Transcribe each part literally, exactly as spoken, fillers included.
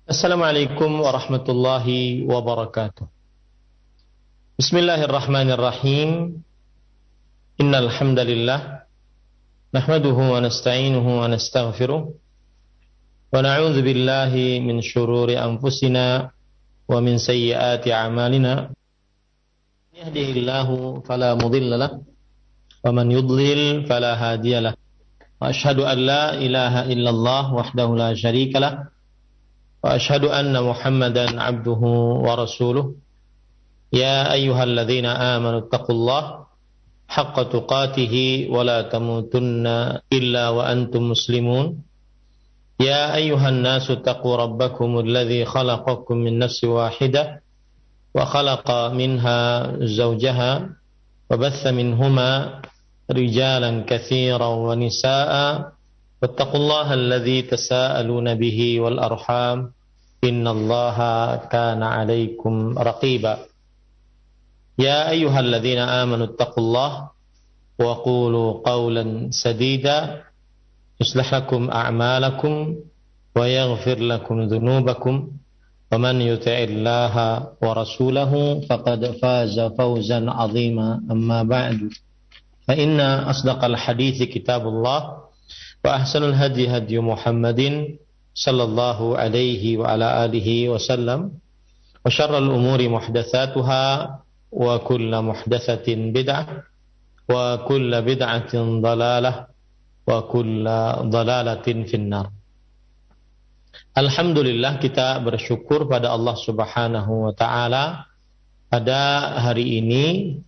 Assalamualaikum warahmatullahi wabarakatuh. Bismillahirrahmanirrahim. Innal hamdalillah nahmaduhu wa nasta'inuhu wa nastaghfiruh wa na'udzu billahi min shururi anfusina wa min sayyiati a'malina. Yahdihillahu fala mudilla lahu wa man yudlil fala hadiya lahu. Wa asyhadu an la ilaha illallah wahdahu la syarika lahu wa asyhadu anna Muhammadan abduhu wa rasuluh. Ya ayyuhalladzina amanu taqullaha haqqa tuqatih wa la tamutunna illa wa antum muslimun. Ya ayyuhan nasu taqu rabbakumul ladzi khalaqakum min nafsin wahidah wa khalaqa minha zawjaha wa batha minhuma rijalan katsiran wa nisaa'a. Wattaqullaha alladzi tasaaluna bihi wal arham innallaha kana 'alaikum raqiba. Ya ayyuhalladzina amanu taqullaha wa qulu qawlan sadida yuslih lakum a'malakum wa yaghfir lakum dhunubakum wa man yuti'illaha wa rasulahu faqad faza fawzan 'azima. Amma ba'du, fa inna asdaqal hadithi kitabullah wa ahsanul hadi hadi Muhammadin sallallahu alaihi wa ala alihi wa sallam wa syarrul umuri muhdatsatuha wa kullu muhdatsatin bid'ah wa kullu bid'atin dhalalah wa kullu dhalalatin finnar. Alhamdulillah, kita bersyukur pada Allah Subhanahu wa taala. Pada hari ini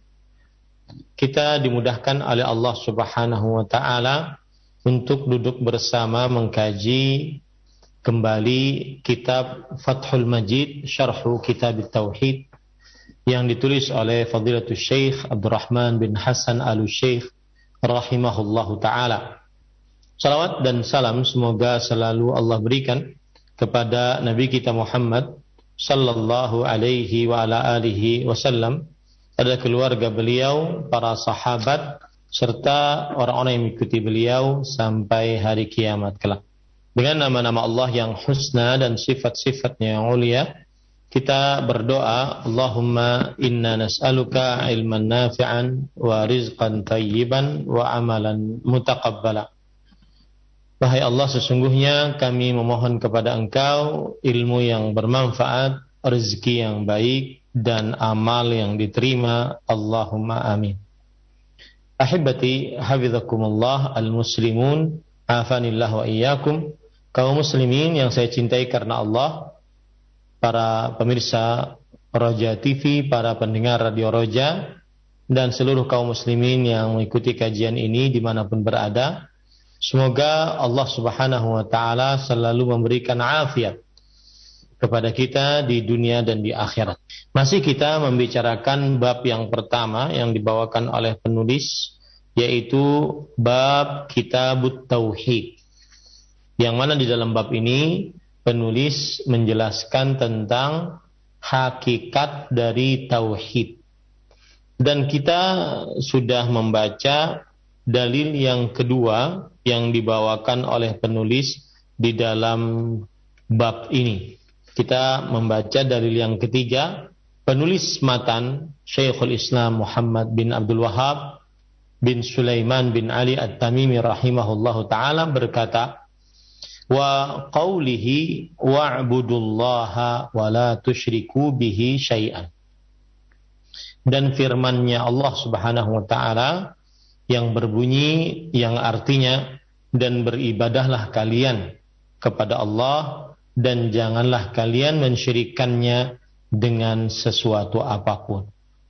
kita dimudahkan oleh Allah Subhanahu wa taala untuk duduk bersama mengkaji kembali kitab Fathul Majid Syarhu Kitab Tauhid yang ditulis oleh Fadilatul Syekh Abdurrahman bin Hasan Al-Syekh rahimahullahu taala. Salawat dan salam semoga selalu Allah berikan kepada Nabi kita Muhammad sallallahu alaihi wa ala alihi wasallam, pada keluarga beliau, para sahabat, serta orang-orang yang mengikuti beliau sampai hari kiamat kelak. Dengan nama-nama Allah yang husna dan sifat-sifatnya yang mulia, kita berdoa, Allahumma inna nas'aluka ilman nafi'an wa rizqan tayyiban wa amalan mutaqabbala. Wahai Allah, sesungguhnya kami memohon kepada Engkau ilmu yang bermanfaat, rezeki yang baik, dan amal yang diterima. Allahumma amin. Ahibati hafizakumullah al-muslimun afanillah wa iyyakum. Kaum muslimin yang saya cintai karena Allah, para pemirsa Roja T V, para pendengar Radio Roja, dan seluruh kaum muslimin yang mengikuti kajian ini dimanapun berada, semoga Allah Subhanahu wa taala selalu memberikan afiat kepada kita di dunia dan di akhirat. Masih kita membicarakan bab yang pertama yang dibawakan oleh penulis, yaitu bab Kitabut Tauhid, yang mana di dalam bab ini penulis menjelaskan tentang hakikat dari tauhid. Dan kita sudah membaca dalil yang kedua yang dibawakan oleh penulis di dalam bab ini. Kita membaca dalil yang ketiga. Penulis matan Syekhul Islam Muhammad bin Abdul Wahhab bin Sulaiman bin Ali At-Tamimi rahimahullahu ta'ala berkata, wa qawlihi wa'budullaha wa la tusyriku bihi syai'an. Dan firmannya Allah Subhanahu wa ta'ala yang berbunyi, yang artinya, dan beribadahlah kalian kepada Allah dan janganlah kalian mensyirikkannya dengan sesuatu apapun.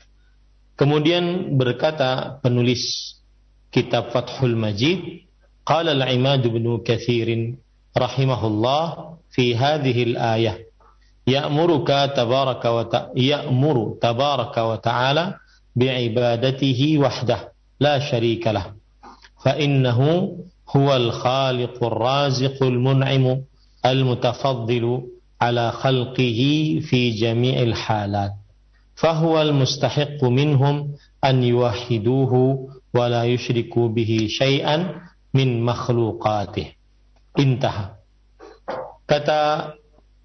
Kemudian berkata penulis kitab Fathul Majid, qala al-Imad ibn Katsir rahimahullah fi hadhihi al-ayah, ya'muruka tabaraka wa ta ya'muru tabaraka wa ta'ala bi'ibadatihi wahdah la syarika lah, fa innahu huwal khaliqur raziqul mun'imu al-mutafaddilu ala khalqihi fi jami'il halat, fahuwal mustahiqqu minhum an yuwahhiduhu wa la yusyriku bihi syai'an min makhluqatih. Intah. Kata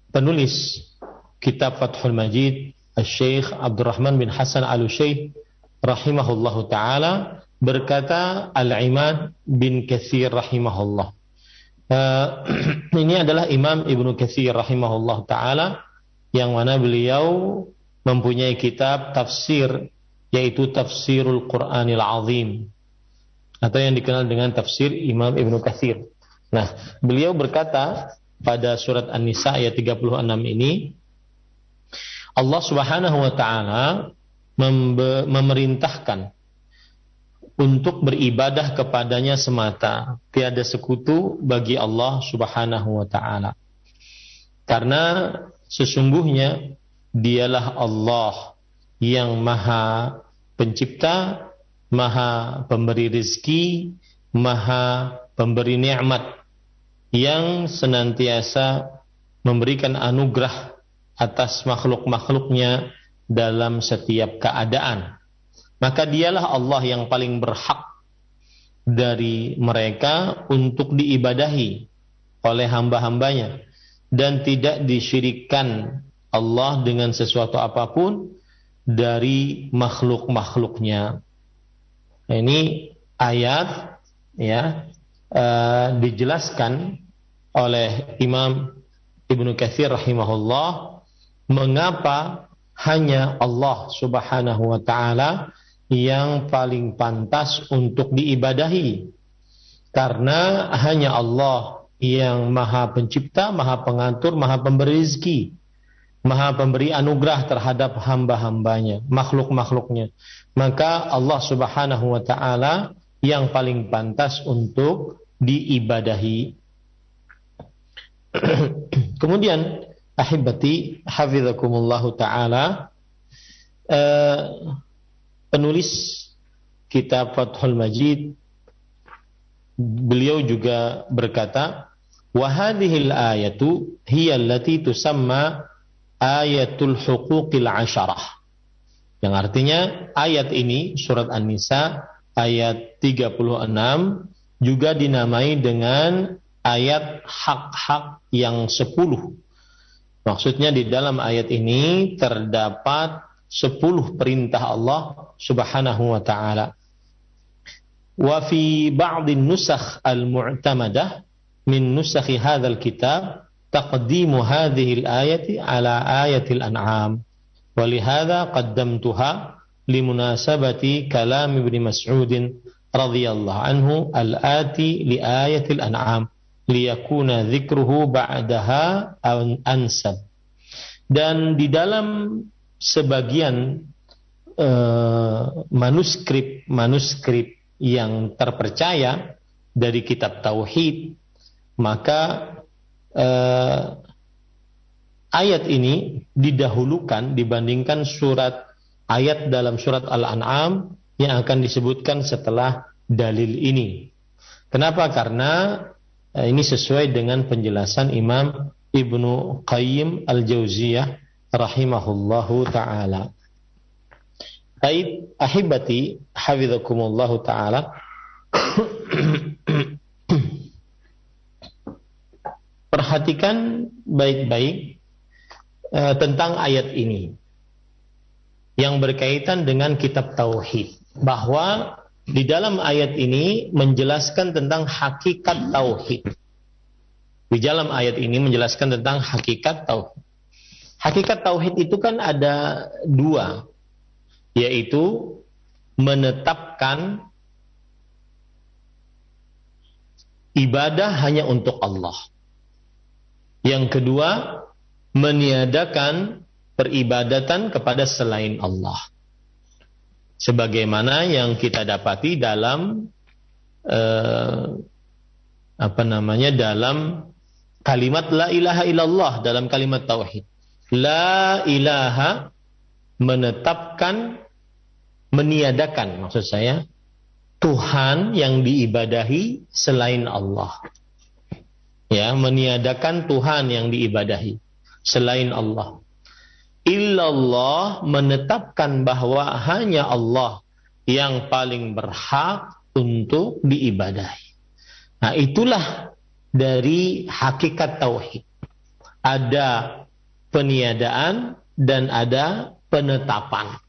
penulis kitab Fathul Majid, Syekh Abdurrahman bin Hasan Al-Utsyaib rahimahullahu taala berkata, Al-Imad bin Katsir rahimahullah. Uh, ini adalah Imam Ibnu Katsir rahimahullah taala yang mana beliau mempunyai kitab tafsir, yaitu Tafsirul Qur'anil Azim, atau yang dikenal dengan tafsir Imam Ibnu Katsir. Nah, beliau berkata pada surat An-Nisa ayat tiga puluh enam ini, Allah Subhanahu wa taala membe- memerintahkan untuk beribadah kepadanya semata, tiada sekutu bagi Allah Subhanahu wa taala. Karena sesungguhnya dialah Allah yang Maha Pencipta, Maha Pemberi rezeki, Maha Pemberi nikmat, yang senantiasa memberikan anugerah atas makhluk-makhluknya dalam setiap keadaan. Maka dialah Allah yang paling berhak dari mereka untuk diibadahi oleh hamba-hambanya, dan tidak disyirikkan Allah dengan sesuatu apapun dari makhluk-makhluknya. Nah, ini ayat ya uh, dijelaskan oleh Imam Ibnu Katsir rahimahullah mengapa hanya Allah Subhanahu wa taala yang paling pantas untuk diibadahi. Karena hanya Allah yang Maha Pencipta, Maha Pengatur, Maha Pemberi rezeki, Maha Pemberi anugerah terhadap hamba-hambanya, makhluk-makhluknya. Maka Allah Subhanahu wa taala yang paling pantas untuk diibadahi. Kemudian ahibati hafizakumullahu ta'ala, uh, penulis kitab Fathul Majid beliau juga berkata, wa hadhil ayatu hiya allati tusamma ayatul huquqil asyarah, yang artinya ayat ini surat An-Nisa ayat tiga puluh enam juga dinamai dengan ayat hak-hak yang sepuluh. Maksudnya di dalam ayat ini terdapat sepuluh perintah Allah Subhanahu wa taala. Wa fi ba'dhin nusakh al-mu'tamadah min nusakh hadzal kitab taqdimu hadhihi al-ayati ala ayati al-an'am. Wa lihadza qaddamtuha limunasabati kalam Ibnu Mas'ud radhiyallahu anhu al-ati li ayati al-an'am liyakuna dzikruhu ba'daha ansab. Dan di dalam sebagian uh, manuskrip-manuskrip yang terpercaya dari kitab tauhid, maka uh, ayat ini didahulukan dibandingkan surat ayat dalam surat Al-An'am yang akan disebutkan setelah dalil ini. Kenapa? Karena ini sesuai dengan penjelasan Imam Ibnu Qayyim Al-Jauziyah rahimahullahu ta'ala. Baik, ahibati hafizakumullahu ta'ala. Perhatikan baik-baik uh, tentang ayat ini yang berkaitan dengan kitab tauhid, bahwa di dalam ayat ini menjelaskan tentang hakikat tauhid. Di dalam ayat ini menjelaskan tentang hakikat tauhid. Hakikat tauhid itu kan ada dua, yaitu menetapkan ibadah hanya untuk Allah. Yang kedua, meniadakan peribadatan kepada selain Allah. Sebagaimana yang kita dapati dalam eh, apa namanya dalam kalimat la ilaha illallah, dalam kalimat tauhid. La ilaha menetapkan, meniadakan, maksud saya Tuhan yang diibadahi selain Allah. Ya, meniadakan Tuhan yang diibadahi selain Allah. Illallah menetapkan bahwa hanya Allah yang paling berhak untuk diibadahi. Nah, itulah dari hakikat tauhid. Ada peniadaan dan ada penetapan.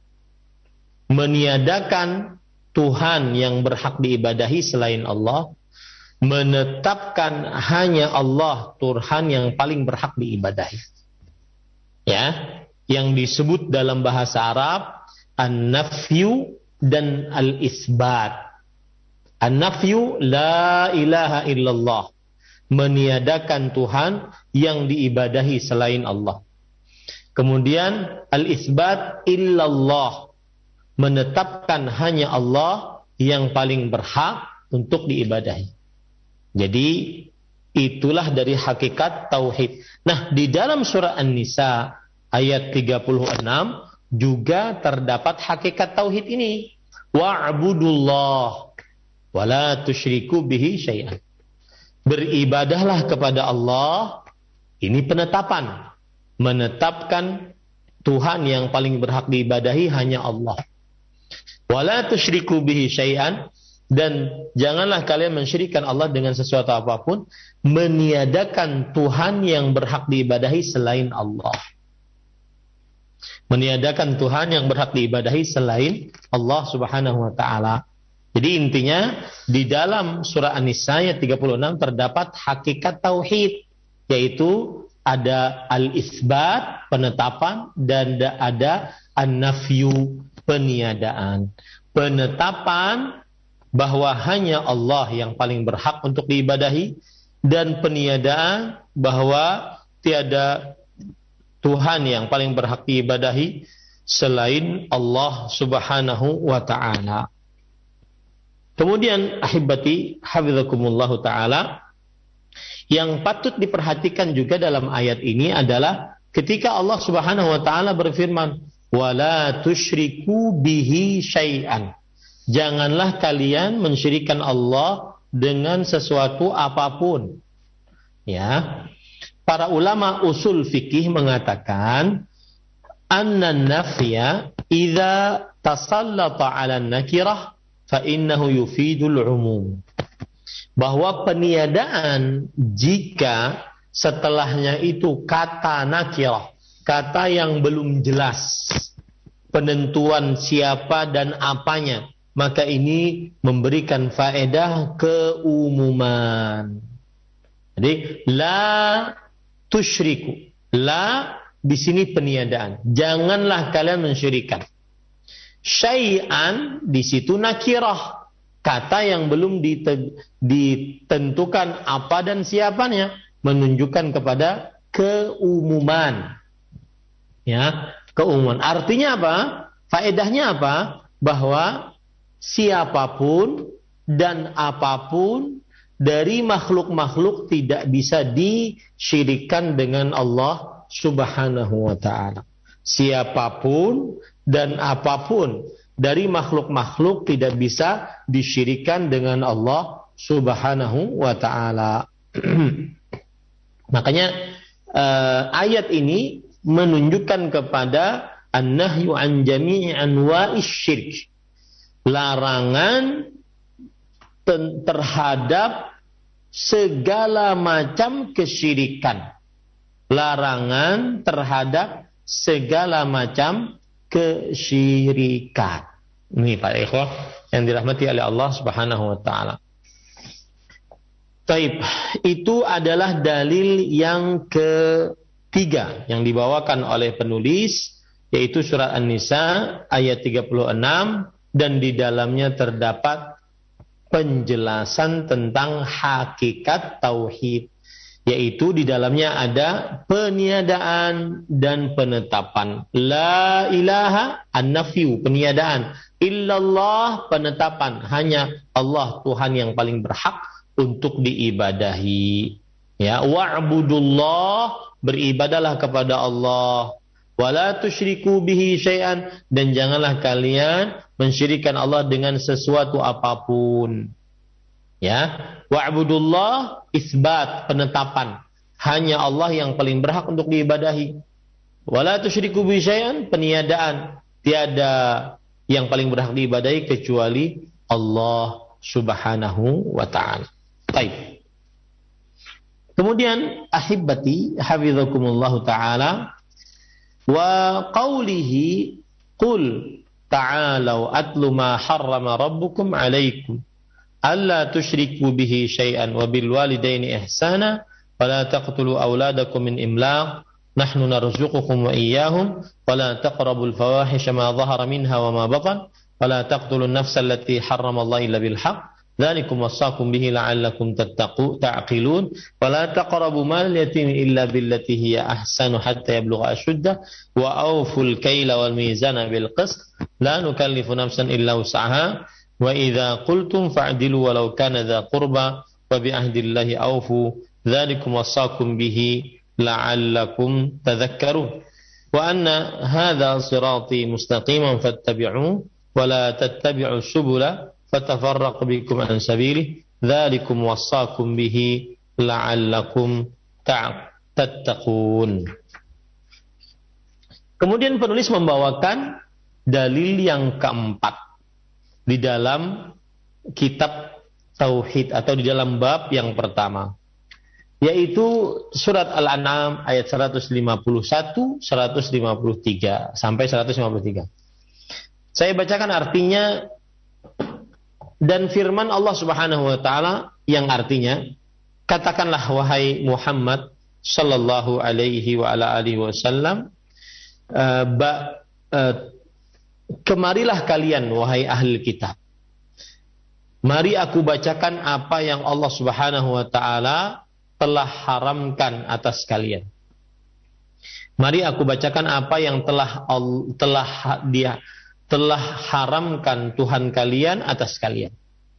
Meniadakan Tuhan yang berhak diibadahi selain Allah, menetapkan hanya Allah Tuhan yang paling berhak diibadahi. Ya, yang disebut dalam bahasa Arab an-nafyu dan al-isbat. An-nafyu la ilaha illallah, meniadakan Tuhan yang diibadahi selain Allah. Kemudian al-isbat illallah, menetapkan hanya Allah yang paling berhak untuk diibadahi. Jadi itulah dari hakikat tauhid. Nah, di dalam surah An-Nisa ayat tiga puluh enam juga terdapat hakikat tauhid ini. Wa'budullah wa la tusyriku bihi syai'an. Beribadahlah kepada Allah, ini penetapan. Menetapkan Tuhan yang paling berhak diibadahi hanya Allah. Wa la tusyriku bihi syai'an, dan janganlah kalian mensyirikkan Allah dengan sesuatu apapun, meniadakan Tuhan yang berhak diibadahi selain Allah. Meniadakan Tuhan yang berhak diibadahi selain Allah Subhanahu wa taala. Jadi intinya di dalam surah An-Nisa ayat tiga puluh enam terdapat hakikat tauhid, yaitu ada al-isbat, penetapan, dan ada an-nafyu, peniadaan. Penetapan bahwa hanya Allah yang paling berhak untuk diibadahi, dan peniadaan bahwa tiada Tuhan yang paling berhak diibadahi selain Allah Subhanahu wa ta'ala. Kemudian ahibati hafizakumullahu ta'ala, yang patut diperhatikan juga dalam ayat ini adalah ketika Allah Subhanahu wa ta'ala berfirman, wala tusyriku bihi syai'an. Janganlah kalian mensyirikkan Allah dengan sesuatu apapun. Ya. Para ulama usul fikih mengatakan anna nafya idza tasallata 'ala an-nakirah fa innahu yufidul umum. Bahwa peniadaan jika setelahnya itu kata nakirah, kata yang belum jelas penentuan siapa dan apanya, maka ini memberikan faedah keumuman. Jadi la tusyriku, la di sini peniadaan, janganlah kalian mensyirikan. Syai'an di situ nakirah, kata yang belum ditentukan apa dan siapanya, menunjukkan kepada keumuman. Ya, keumuman. Artinya apa? Faedahnya apa? Bahwa siapapun dan apapun dari makhluk-makhluk tidak bisa disyirikkan dengan Allah Subhanahu wa ta'ala. Siapapun dan apapun dari makhluk-makhluk tidak bisa disyirikkan dengan Allah Subhanahu wa ta'ala. Makanya uh, ayat ini menunjukkan kepada an-nahyu an jami'i anwa'ish syirk. Larangan terhadap segala macam kesyirikan. Larangan terhadap segala macam kesyirikan. Ini para ikhwah yang dirahmati oleh Allah Subhanahu wa taala. Taib, itu adalah dalil yang ketiga yang dibawakan oleh penulis, yaitu surat An-Nisa ayat tiga puluh enam, dan di dalamnya terdapat penjelasan tentang hakikat tauhid, yaitu di dalamnya ada peniadaan dan penetapan. La ilaha an-nafyu, peniadaan. Illallah, penetapan. Hanya Allah Tuhan yang paling berhak untuk diibadahi. Ya, wa'budullah, beribadalah kepada Allah. Wala tusyriku bihi syai'an, dan janganlah kalian mensyirikkan Allah dengan sesuatu apapun. Ya, wa'budullah, isbat, penetapan. Hanya Allah yang paling berhak untuk diibadahi. Wala tusyriku bihi syai'an, peniadaan. Tiada yang paling berhak diibadahi kecuali Allah Subhanahu wa ta'ala. Baik. Kemudian ahibbati hafizakumullahu taala wa qawlihi qul ta'alau atlu ma harrama rabbukum alaikum alla tusyriku bihi syai'an wa bil walidaini ihsana wa la taqtulu auladakum min imlaq nahnu narzuqukum wa iyyahum wa la taqrabul fawahisha ma dhahara minha wa ma batan wa la taqtulun nafsa allati harrama Allah illa bil haqq dzalikum wasaqum bihi la'allakum tattaqu ta'qilun wa la taqrabu mal yatim illa billati hiya ahsanu hatta yablugha ashuddah wa awful kayla wal mizana bil qist la nukallifu nafsan illa wus'aha wa idza qultum fa'dilu walau kana dha qurba wa bi ahdillahi awfu dzalikum wasaqum bihi la'allakum tadhakkarun wa anna hadha sirati mustaqiman fattabi'uhu wa la tattabi'us subula fatafarraqu bikum an sabilihi dzalikum wasaqum bihi la'allakum tattaqun. Kemudian penulis membawakan dalil yang keempat di dalam kitab tauhid atau di dalam bab yang pertama, yaitu surat Al-An'am ayat seratus lima puluh satu, seratus lima puluh tiga sampai seratus lima puluh tiga. Saya bacakan artinya dan firman Allah Subhanahu wa taala yang artinya, katakanlah wahai Muhammad sallallahu alaihi wa ala alihi wasallam, uh, ba, uh, kemarilah kalian wahai ahli kitab. Mari aku bacakan apa yang Allah Subhanahu wa taala telah haramkan atas kalian. Mari aku bacakan apa yang telah telah dia telah haramkan Tuhan kalian atas kalian.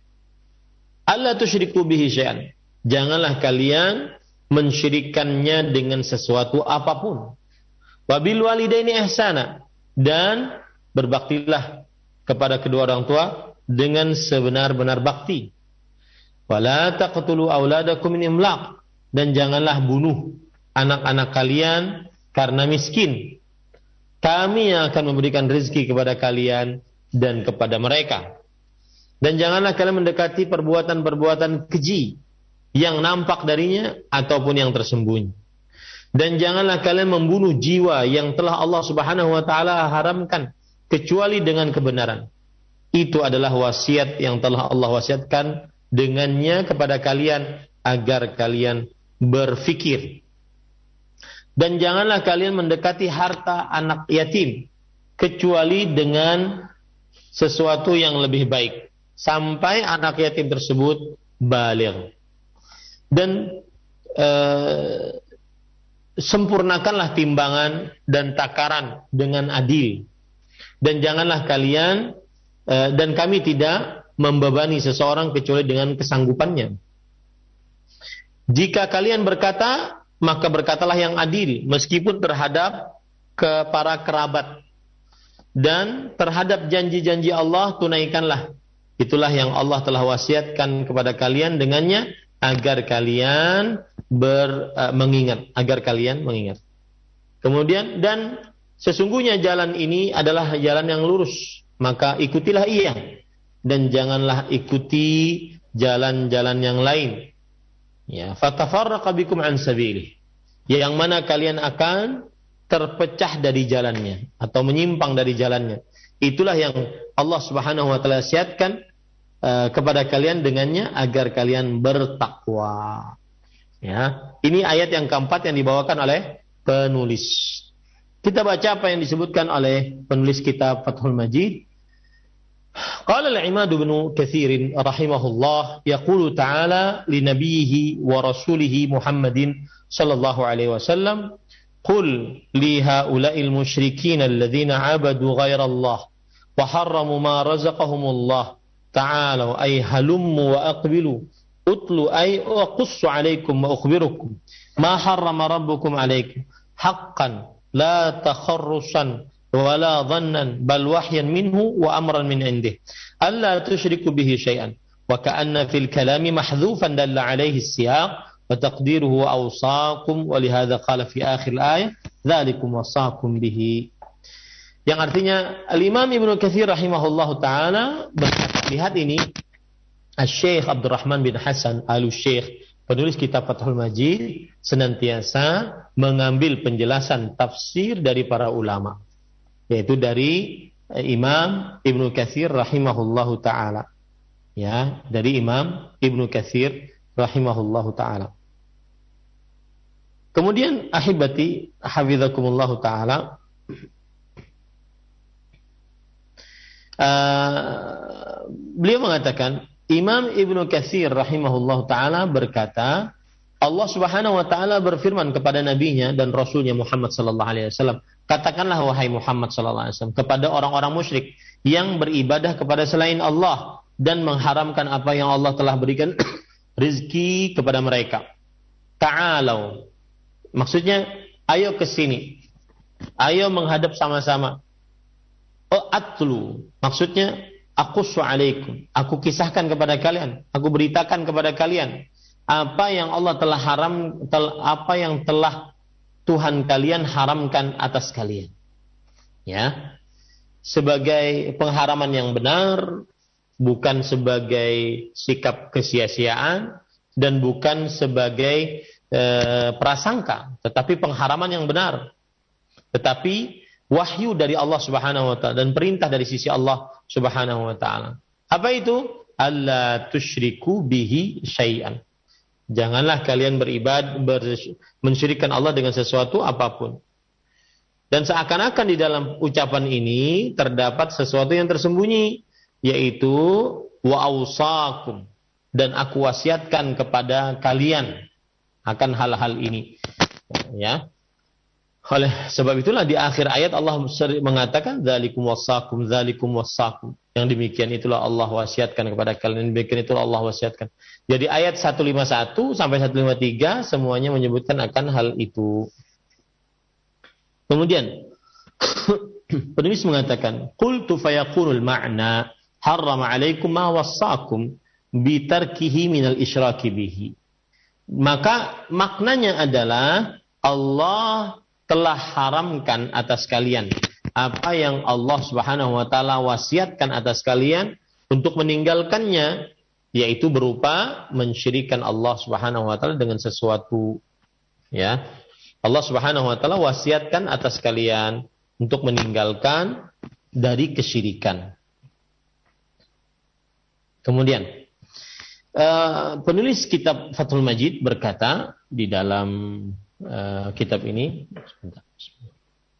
Alla tusyriku bihi syai'an. Janganlah kalian mensyirikkannya dengan sesuatu apapun. Wabil walidaini ihsana, dan berbaktilah kepada kedua orang tua dengan sebenar-benar bakti. Wala taqtulu auladakum min imlaq, dan janganlah bunuh anak-anak kalian karena miskin. Kami yang akan memberikan rezeki kepada kalian dan kepada mereka. Dan janganlah kalian mendekati perbuatan-perbuatan keji yang nampak darinya ataupun yang tersembunyi. Dan janganlah kalian membunuh jiwa yang telah Allah Subhanahu wa taala haramkan kecuali dengan kebenaran. Itu adalah wasiat yang telah Allah wasiatkan dengannya kepada kalian agar kalian berfikir. Dan janganlah kalian mendekati harta anak yatim kecuali dengan sesuatu yang lebih baik sampai anak yatim tersebut baligh. Dan eh, sempurnakanlah timbangan dan takaran dengan adil. Dan janganlah kalian eh, dan kami tidak membebani seseorang kecuali dengan kesanggupannya. Jika kalian berkata, maka berkatalah yang adil, meskipun terhadap ke para kerabat, dan terhadap janji-janji Allah tunaikanlah. Itulah yang Allah telah wasiatkan kepada kalian dengannya, agar kalian ber, uh, mengingat, agar kalian mengingat. Kemudian, dan sesungguhnya jalan ini adalah jalan yang lurus, maka ikutilah ia, dan janganlah ikuti jalan-jalan yang lain. Ya, fatafarraqa bikum an sabilih, yang mana kalian akan terpecah dari jalannya atau menyimpang dari jalannya. Itulah yang Allah Subhanahu wa taala wasiatkan uh, kepada kalian dengannya agar kalian bertakwa. Ya, ini ayat yang keempat yang dibawakan oleh penulis. Kita baca apa yang disebutkan oleh penulis kitab Fathul Majid. Qala al-Imad ibn Katsir rahimahullah, yaqulu ta'ala li nabiyhi wa rasulih Muhammadin sallallahu alaihi wasallam, qul li haula'il musyrikin alladhina 'abadu ghayra Allah wa harramu ma razaqahumullah ta'alu ay halummu wa aqbilu utlu ay aqussu 'alaykum wa ukhbirukum ma harrama rabbukum 'alaykum haqqan la takharrusan wala dhannan bal wahyan minhu wa amran min indih alla tusyriku bihi syai'an wa ka'anna fil kalami mahdhufan dalla alayhi as-siyaq wa taqdiruhu awsaakum wa lihadza qala fi akhir ayat dzalikum wasaakum bihi, yang artinya Al-Imam Ibnu Katsir rahimahullahu taala berkata, lihat ini Asy-Syaikh Abdurrahman bin Hasan Al-Syaikh penulis kitab Fathul Majid senantiasa mengambil penjelasan tafsir dari para ulama, yaitu dari Imam Ibnu Katsir rahimahullahu taala. Ya, dari Imam Ibnu Katsir rahimahullahu taala. Kemudian ahibati hafizakumullahu taala, uh, beliau mengatakan, Imam Ibnu Katsir rahimahullahu taala berkata, Allah Subhanahu wa taala berfirman kepada nabinya dan rasulnya Muhammad sallallahu alaihi wasallam, katakanlah wahai Muhammad sallallahu alaihi wasallam kepada orang-orang musyrik yang beribadah kepada selain Allah dan mengharamkan apa yang Allah telah berikan rezeki kepada mereka. Ta'alau, maksudnya ayo ke sini, ayo menghadap sama-sama. Oh atlu, maksudnya aqussu alaikum, aku kisahkan kepada kalian, aku beritakan kepada kalian apa yang Allah telah haram, tel, apa yang telah Tuhan kalian haramkan atas kalian. Ya, sebagai pengharaman yang benar, bukan sebagai sikap kesia-siaan dan bukan sebagai e, prasangka, tetapi pengharaman yang benar. Tetapi wahyu dari Allah Subhanahu wa taala dan perintah dari sisi Allah Subhanahu wa taala. Apa itu? Alla tusyriku bihi syai'an. Janganlah kalian beribad ber, mensyirikkan Allah dengan sesuatu apapun. Dan seakan-akan di dalam ucapan ini terdapat sesuatu yang tersembunyi, yaitu wa ausakum, dan aku wasiatkan kepada kalian akan hal-hal ini. Ya. Oleh sebab itulah di akhir ayat Allah mengatakan dzalikum wassakum dzalikum wassakum. Yang demikian itulah Allah wasiatkan kepada kalian, demikian itulah Allah wasiatkan. Jadi ayat seratus lima puluh satu sampai seratus lima puluh tiga semuanya menyebutkan akan hal itu. Kemudian penulis mengatakan qultu fayaqulul ma'na harrama 'alaikum ma wassakum bi tarkihi minal isyraki bihi. Maka maknanya adalah Allah telah haramkan atas kalian apa yang Allah Subhanahu wa taala wasiatkan atas kalian untuk meninggalkannya, yaitu berupa mensyirikkan Allah Subhanahu wa taala dengan sesuatu. Ya. Allah Subhanahu wa taala wasiatkan atas kalian untuk meninggalkan dari kesyirikan. Kemudian uh, penulis kitab Fathul Majid berkata di dalam uh, kitab ini sebentar, sebentar.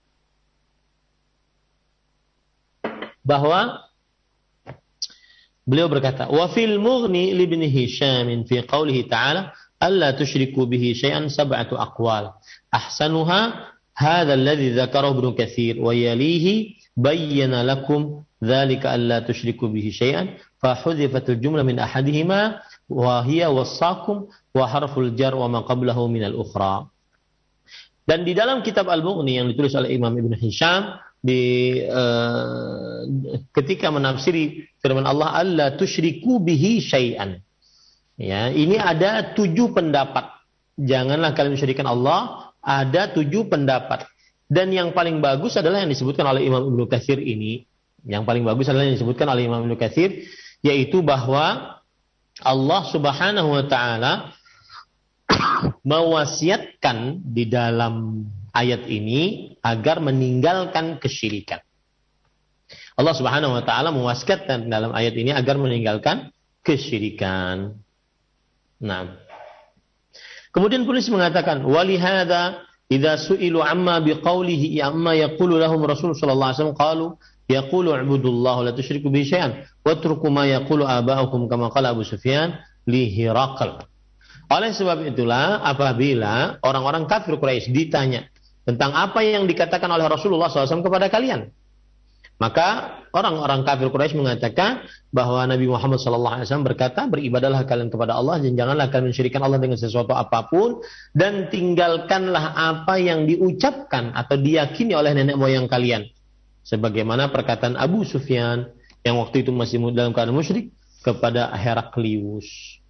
bahwa beliau berkata, wa fil mughni li ibn Hisham fi qawlihi ta'ala alla tusyriku bihi syai'an sab'atu aqwal ahsanuha hadha alladhi dzakarahu ibn Katsir wa yalihi bayyana lakum dzalika alla tusyriku bihi syai'an fa hudhifatul jumlah min ahadihima wa hiya wassakum wa harful jar wa ma qablahu min al-ukhra. Dan di dalam kitab Al-Mughni yang ditulis oleh Imam Ibn Hisham di uh, ketika menafsiri firman Allah alla tusyriku bihi syai'an, ya, ini ada tujuh pendapat, janganlah kalian mensyirikkan Allah, ada tujuh pendapat, dan yang paling bagus adalah yang disebutkan oleh Imam Ibnu Katsir ini, yang paling bagus adalah yang disebutkan oleh Imam Ibnu Katsir, yaitu bahwa Allah Subhanahu wa taala mewasiatkan di dalam ayat ini agar meninggalkan kesyirikan. Allah Subhanahu wa taala mewasiatkan dalam ayat ini agar meninggalkan kesyirikan. Nah. Kemudian penulis mengatakan walihada idza su'ilu amma biqaulihi amma yaqulu lahum Rasul sallallahu alaihi wasallam qalu yaqulu ibudullah la tusyriku bihi syai'an watruku ma yaqulu aba'ukum kama qala Abu Sufyan li Hiraqal. Oleh sebab itulah apabila orang-orang kafir Quraisy ditanya tentang apa yang dikatakan oleh Rasulullah shallallahu alaihi wasallam kepada kalian, maka orang-orang kafir Quraisy mengatakan bahwa Nabi Muhammad shallallahu alaihi wasallam berkata, beribadahlah kalian kepada Allah dan janganlah kalian mensyirikkan Allah dengan sesuatu apapun, dan tinggalkanlah apa yang diucapkan atau diyakini oleh nenek moyang kalian, sebagaimana perkataan Abu Sufyan yang waktu itu masih dalam keadaan musyrik kepada Heraklius.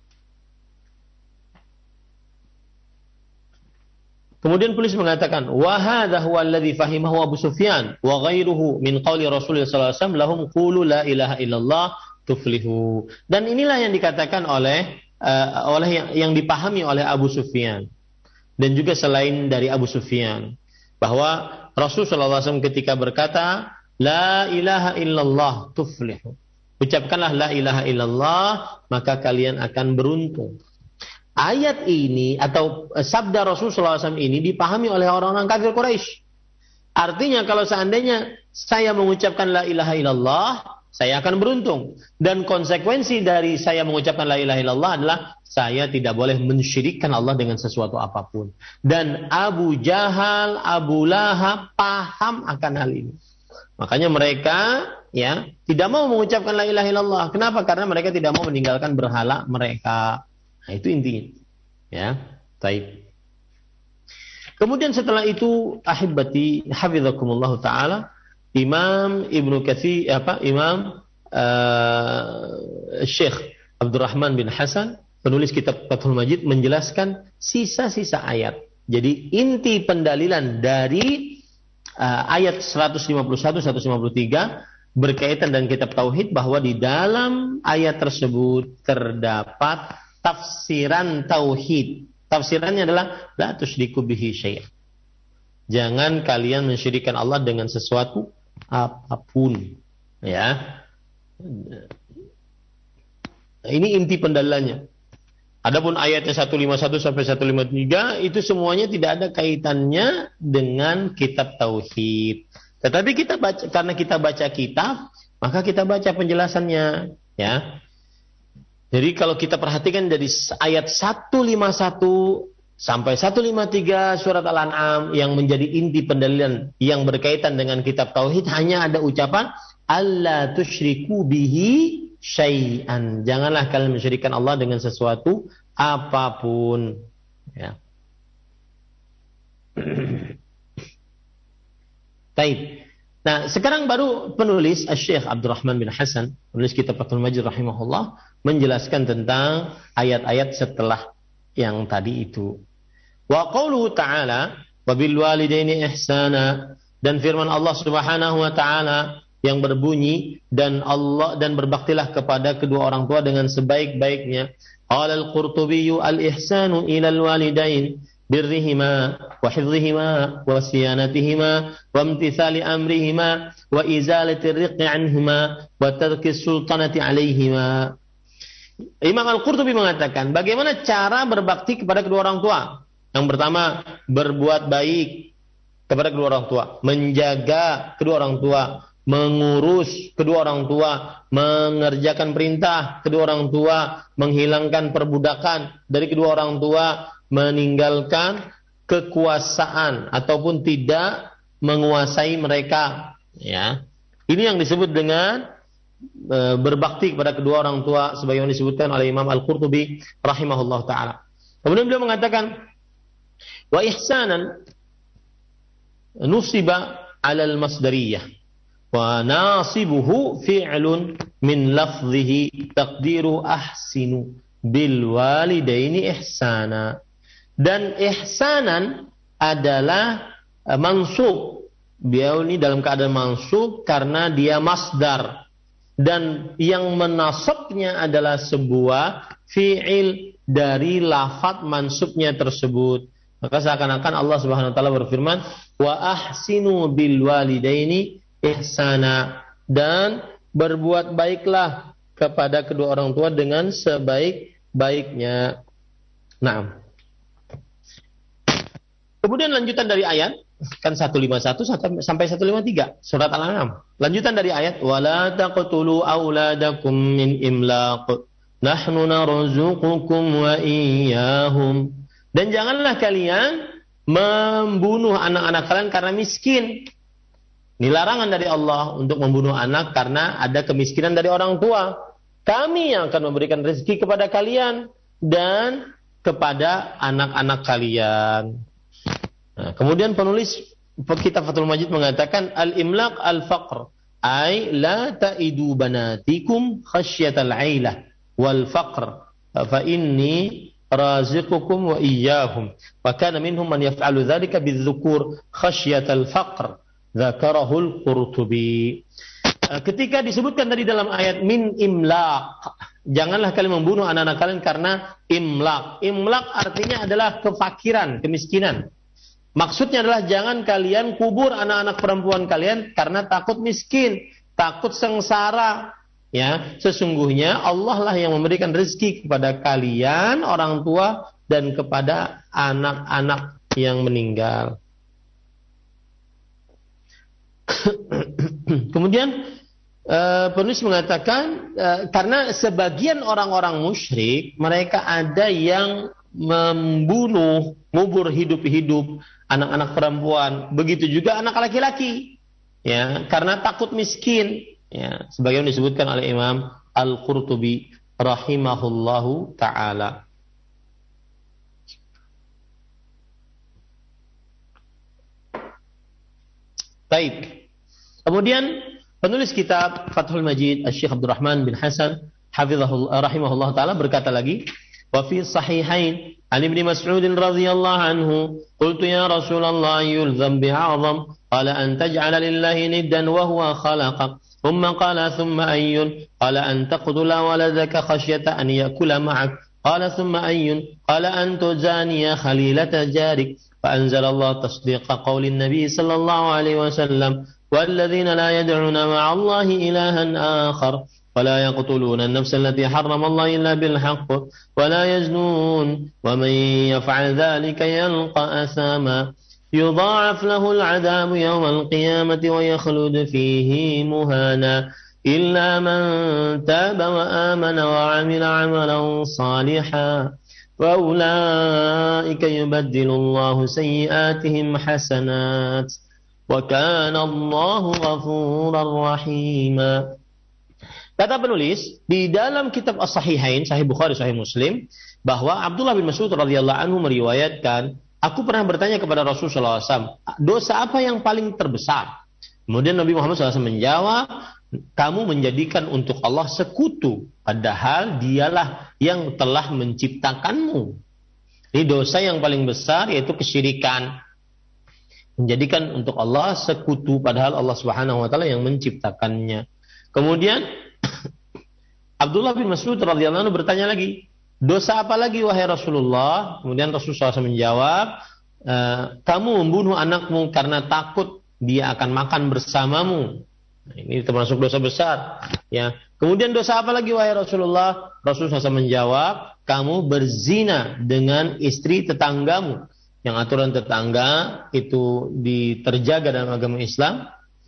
Kemudian penulis mengatakan, wa hadza huwa alladhi fahimahu Abu Sufyan wa ghairuhu min qauli Rasulullah sallallahu alaihi wasallam lahum qulu la ilaha illallah tuflihu. Dan inilah yang dikatakan oleh uh, oleh yang, yang dipahami oleh Abu Sufyan dan juga selain dari Abu Sufyan, bahwa Rasulullah shallallahu alaihi wasallam ketika berkata la ilaha illallah tuflihu, ucapkanlah la ilaha illallah maka kalian akan beruntung. Ayat ini atau sabda Rasulullah shallallahu alaihi wasallam ini dipahami oleh orang-orang kafir Quraisy. Artinya kalau seandainya saya mengucapkan la ilaha illallah, saya akan beruntung. Dan konsekuensi dari saya mengucapkan la ilaha illallah adalah saya tidak boleh mensyirikkan Allah dengan sesuatu apapun. Dan Abu Jahal, Abu Lahab paham akan hal ini. Makanya mereka ya tidak mau mengucapkan la ilaha illallah. Kenapa? Karena mereka tidak mau meninggalkan berhala mereka. Nah, itu intinya. Ya, baik. Kemudian setelah itu ahibati hafizakumullah taala, Imam Ibnu Katsir apa Imam uh, Syekh Abdurrahman bin Hasan penulis kitab Fathul Majid menjelaskan sisa-sisa ayat. Jadi inti pendalilan dari uh, ayat seratus lima puluh satu sampai seratus lima puluh tiga berkaitan dengan kitab tauhid, bahwa di dalam ayat tersebut terdapat tafsiran tauhid. Tafsirannya adalah la tusyriku bihi syai'an. Jangan kalian mensyirikkan Allah dengan sesuatu apapun. Ya. Ini inti pendalilannya. Adapun ayatnya seratus lima puluh satu sampai seratus lima puluh tiga itu semuanya tidak ada kaitannya dengan kitab tauhid. Tetapi kita baca, karena kita baca kitab, maka kita baca penjelasannya, ya. Jadi kalau kita perhatikan dari ayat seratus lima puluh satu sampai seratus lima puluh tiga surat Al-An'am yang menjadi inti pendalilan yang berkaitan dengan kitab tauhid, hanya ada ucapan alla tusyriku bihi syai'an. Janganlah kalian mensyirikkan Allah dengan sesuatu apapun. Ya. Baik. Nah, sekarang baru penulis Syekh Abdurrahman bin Hasan, penulis kitab Fathul Majid rahimahullah, menjelaskan tentang ayat-ayat setelah yang tadi itu. Wa qauluhu ta'ala wa bil walidaini ihsana, dan firman Allah Subhanahu wa taala yang berbunyi dan Allah dan berbaktilah kepada kedua orang tua dengan sebaik-baiknya. Qala al-Qurtubi al-ihsanu ila al-walidain birrihima wa hifdhihima wa siyanatihima wa imtithali amrihima wa izalati ar-riqi anhuma wa tarki sultanati alaihima. Imam Al-Qurtubi mengatakan bagaimana cara berbakti kepada kedua orang tua. Yang pertama, berbuat baik kepada kedua orang tua, menjaga kedua orang tua, mengurus kedua orang tua, mengerjakan perintah kedua orang tua, menghilangkan perbudakan dari kedua orang tua, meninggalkan kekuasaan ataupun tidak menguasai mereka, ya. Ini yang disebut dengan e, berbakti kepada kedua orang tua sebagaimana disebutkan oleh Imam Al-Qurtubi rahimahullah taala. Kemudian beliau mengatakan wa ihsanan nusiba 'ala al-masdariyah wa nasibuhu fi'lun min lafdhihi taqdiru ahsinu bil walidaini ihsana. Dan ihsanan adalah uh, mansub. Beliau ini dalam keadaan mansub karena dia masdar. Dan yang menasabnya adalah sebuah fi'il dari lafaz mansubnya tersebut. Maka seakan-akan Allah Subhanahu wa taala berfirman, "Wa ahsinu bil walidaini ihsana." Dan berbuat baiklah kepada kedua orang tua dengan sebaik-baiknya. Naam. Kemudian lanjutan dari ayat kan seratus lima puluh satu sampai seratus lima puluh tiga surat Al-An'am. Lanjutan dari ayat wala taqtulu auladakum min imlaq nahnu narzuqukum wa iyyahum. Dan janganlah kalian membunuh anak-anak kalian karena miskin. Ini larangan dari Allah untuk membunuh anak karena ada kemiskinan dari orang tua. Kami yang akan memberikan rezeki kepada kalian dan kepada anak-anak kalian. Nah, kemudian penulis kitab Fathul Majid mengatakan al-imlaq al-faqr ay la ta'idu banatikum khasyatal 'ailah wal faqr fa inni raziqukum wa iyyahum wa kana minhum man yaf'alu dhalika bidzukur khasyatal faqr dzakarahu al-Qurtubi. Ketika disebutkan tadi dalam ayat min imlaq, janganlah kalian membunuh anak-anak kalian karena imlak. Imlak artinya adalah kefakiran, kemiskinan. Maksudnya adalah jangan kalian kubur anak-anak perempuan kalian karena takut miskin, takut sengsara. Ya, sesungguhnya Allah lah yang memberikan rezeki kepada kalian, orang tua, dan kepada anak-anak yang meninggal. Kemudian Uh, penulis mengatakan uh, karena sebagian orang-orang musyrik mereka ada yang membunuh, ngubur hidup-hidup anak-anak perempuan, begitu juga anak laki-laki, ya, karena takut miskin, ya, sebagaimana disebutkan oleh Imam Al-Qurtubi rahimahullahu taala. Baik. Kemudian penulis kitab Fathul Majid Asy-Syaikh Abdurrahman bin Hasan hafizahullah rahimahullah taala berkata lagi, wa fi sahihain an Ibnu Mas'ud radhiyallahu anhu qultu ya Rasulullah yulzam bi'azam qala an taj'ala lillahi niddan wa huwa khalaqak thumma qala thumma ayyun qala an taqtula waladaka khashyata an yakula ma'ak qala thumma ayyun qala an tuzaniya khalilata jarik fa anzalallahu tasdiqa qawli an-nabi sallallahu alaihi wasallam والذين لا يدعون مع الله إلها آخر ولا يقتلون النفس التي حرم الله إلا بالحق ولا يزنون ومن يفعل ذلك يلقى أثاما يضاعف له العذاب يوم القيامة ويخلد فيه مهانا إلا من تاب وآمن وعمل عملا صالحا وأولئك يبدل الله سيئاتهم حسنات wa kana Allahu ghafurar rahima. Kata penulis, di dalam kitab As-Sahihain, Sahih Bukhari, Sahih Muslim, bahwa Abdullah bin Mas'ud radhiyallahu anhu meriwayatkan, aku pernah bertanya kepada Rasulullah shallallahu alaihi wasallam, dosa apa yang paling terbesar? Kemudian Nabi Muhammad shallallahu alaihi wasallam menjawab, kamu menjadikan untuk Allah sekutu, padahal dialah yang telah menciptakanmu. Ini dosa yang paling besar, yaitu kesyirikan. Menjadikan untuk Allah sekutu padahal Allah Subhanahu wa taala yang menciptakannya. Kemudian Abdullah bin Mas'ud radhiyallahu anhu bertanya lagi, dosa apa lagi wahai Rasulullah? Kemudian Rasulullah shallallahu alaihi wasallam menjawab, e, kamu membunuh anakmu karena takut dia akan makan bersamamu. Nah, ini termasuk dosa besar, ya. Kemudian dosa apa lagi wahai Rasulullah? Rasulullah shallallahu alaihi wasallam menjawab, kamu berzina dengan istri tetanggamu. Yang aturan tetangga itu diterjaga dalam agama Islam,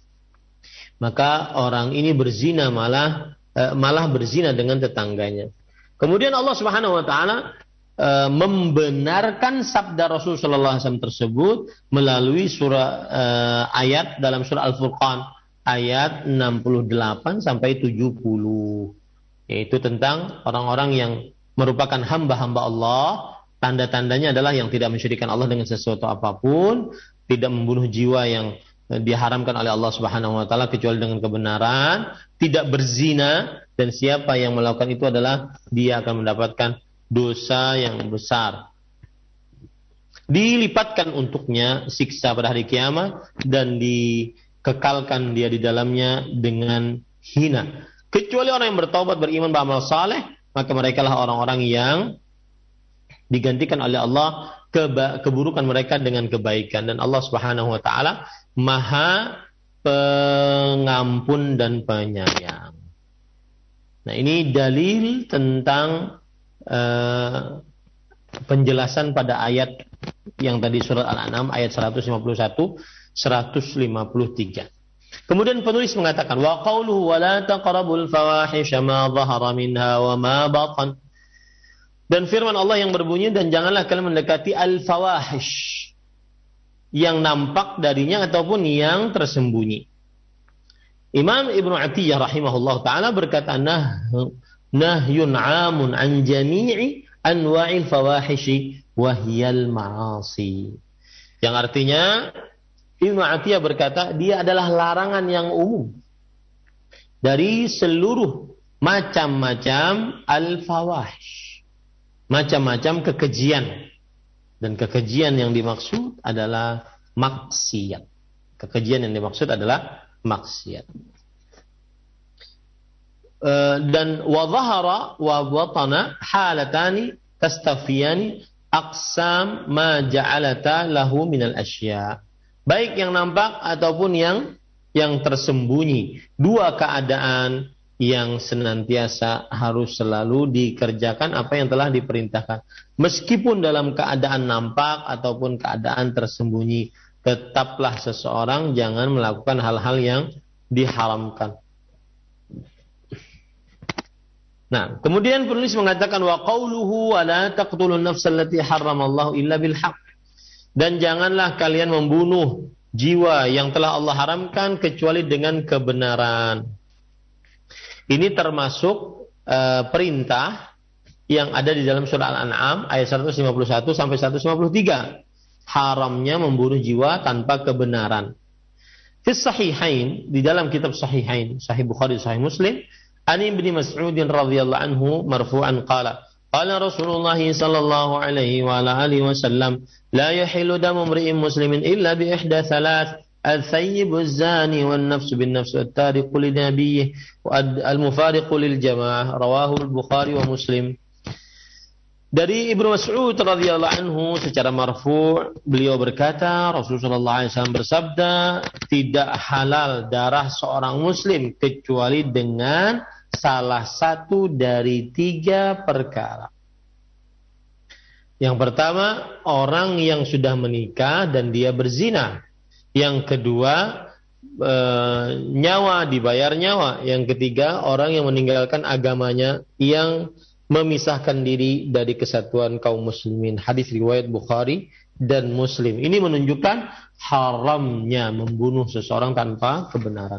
maka orang ini berzina malah eh, malah berzina dengan tetangganya. Kemudian Allah Subhanahu wa taala eh, membenarkan sabda Rasul sallallahu alaihi wasallam tersebut melalui surah eh, ayat dalam surah Al-Furqan ayat enam puluh delapan sampai tujuh puluh, yaitu tentang orang-orang yang merupakan hamba-hamba Allah. Tanda-tandanya adalah yang tidak mensyirikkan Allah dengan sesuatu apapun, tidak membunuh jiwa yang diharamkan oleh Allah Subhanahu wa taala kecuali dengan kebenaran, tidak berzina, dan siapa yang melakukan itu adalah dia akan mendapatkan dosa yang besar. Dilipatkan untuknya siksa pada hari kiamat dan dikekalkan dia di dalamnya dengan hina. Kecuali orang yang bertaubat, beriman, beramal saleh, maka merekalah orang-orang yang digantikan oleh Allah keba- keburukan mereka dengan kebaikan, dan Allah Subhanahu wa taala Maha Pengampun dan Penyayang. Nah, ini dalil tentang uh, penjelasan pada ayat yang tadi surat Al-An'am ayat seratus lima puluh satu seratus lima puluh tiga. Kemudian penulis mengatakan wa qauluhu wa la taqrabul fawahisha ma dhahara minha wa ma batan. Dan firman Allah yang berbunyi, dan janganlah kalian mendekati al-fawahish, yang nampak darinya ataupun yang tersembunyi. Imam Ibnu Atiyah rahimahullah ta'ala berkata, nah, nahyun amun an jami'i anwa'il fawahishi wahyal ma'asi. Yang artinya, Ibnu Atiyah berkata, dia adalah larangan yang umum dari seluruh macam-macam al-fawahish. Macam-macam kekejian, dan kekejian yang dimaksud adalah maksiat. Kekejian yang dimaksud adalah maksiat. dan wa dhahara wa batana halatani tastafiyani aqsam ma ja'alata lahu minal asya. Baik yang nampak ataupun yang yang tersembunyi, dua keadaan yang senantiasa harus selalu dikerjakan apa yang telah diperintahkan. Meskipun dalam keadaan nampak ataupun keadaan tersembunyi, tetaplah seseorang jangan melakukan hal-hal yang diharamkan. Nah, kemudian penulis mengatakan wa qauluhu wa la taqtulun nafsal lati harramallahu illa bil haqq. Dan janganlah kalian membunuh jiwa yang telah Allah haramkan kecuali dengan kebenaran. Ini termasuk uh, perintah yang ada di dalam surah Al-An'am ayat seratus lima puluh satu sampai seratus lima puluh tiga. Haramnya membunuh jiwa tanpa kebenaran. Fi sahihain, di dalam kitab sahihain, Sahih Bukhari, Sahih Muslim, Ani bin Mas'ud radhiyallahu anhu marfu'an qala qala Rasulullah sallallahu alaihi wa ala alihi wasallam la yahillu damu imri'in muslimin illa bi ihda thalath al-thayyibu az-zani wan-nafsu bin-nafsi wat-tariqu li nabiyhi al-mufariqu lil jamaah rawahu al-Bukhari wa Muslim. Dari Ibnu Mas'ud radhiyallahu anhu secara marfu' beliau berkata Rasulullah sallallahu alaihi wasallam bersabda, tidak halal darah seorang muslim kecuali dengan salah satu dari tiga perkara. Yang pertama, orang yang sudah menikah dan dia berzina. Yang kedua, e, nyawa dibayar nyawa. Yang ketiga, orang yang meninggalkan agamanya yang memisahkan diri dari kesatuan kaum muslimin. Hadis riwayat Bukhari dan Muslim. Ini menunjukkan haramnya membunuh seseorang tanpa kebenaran.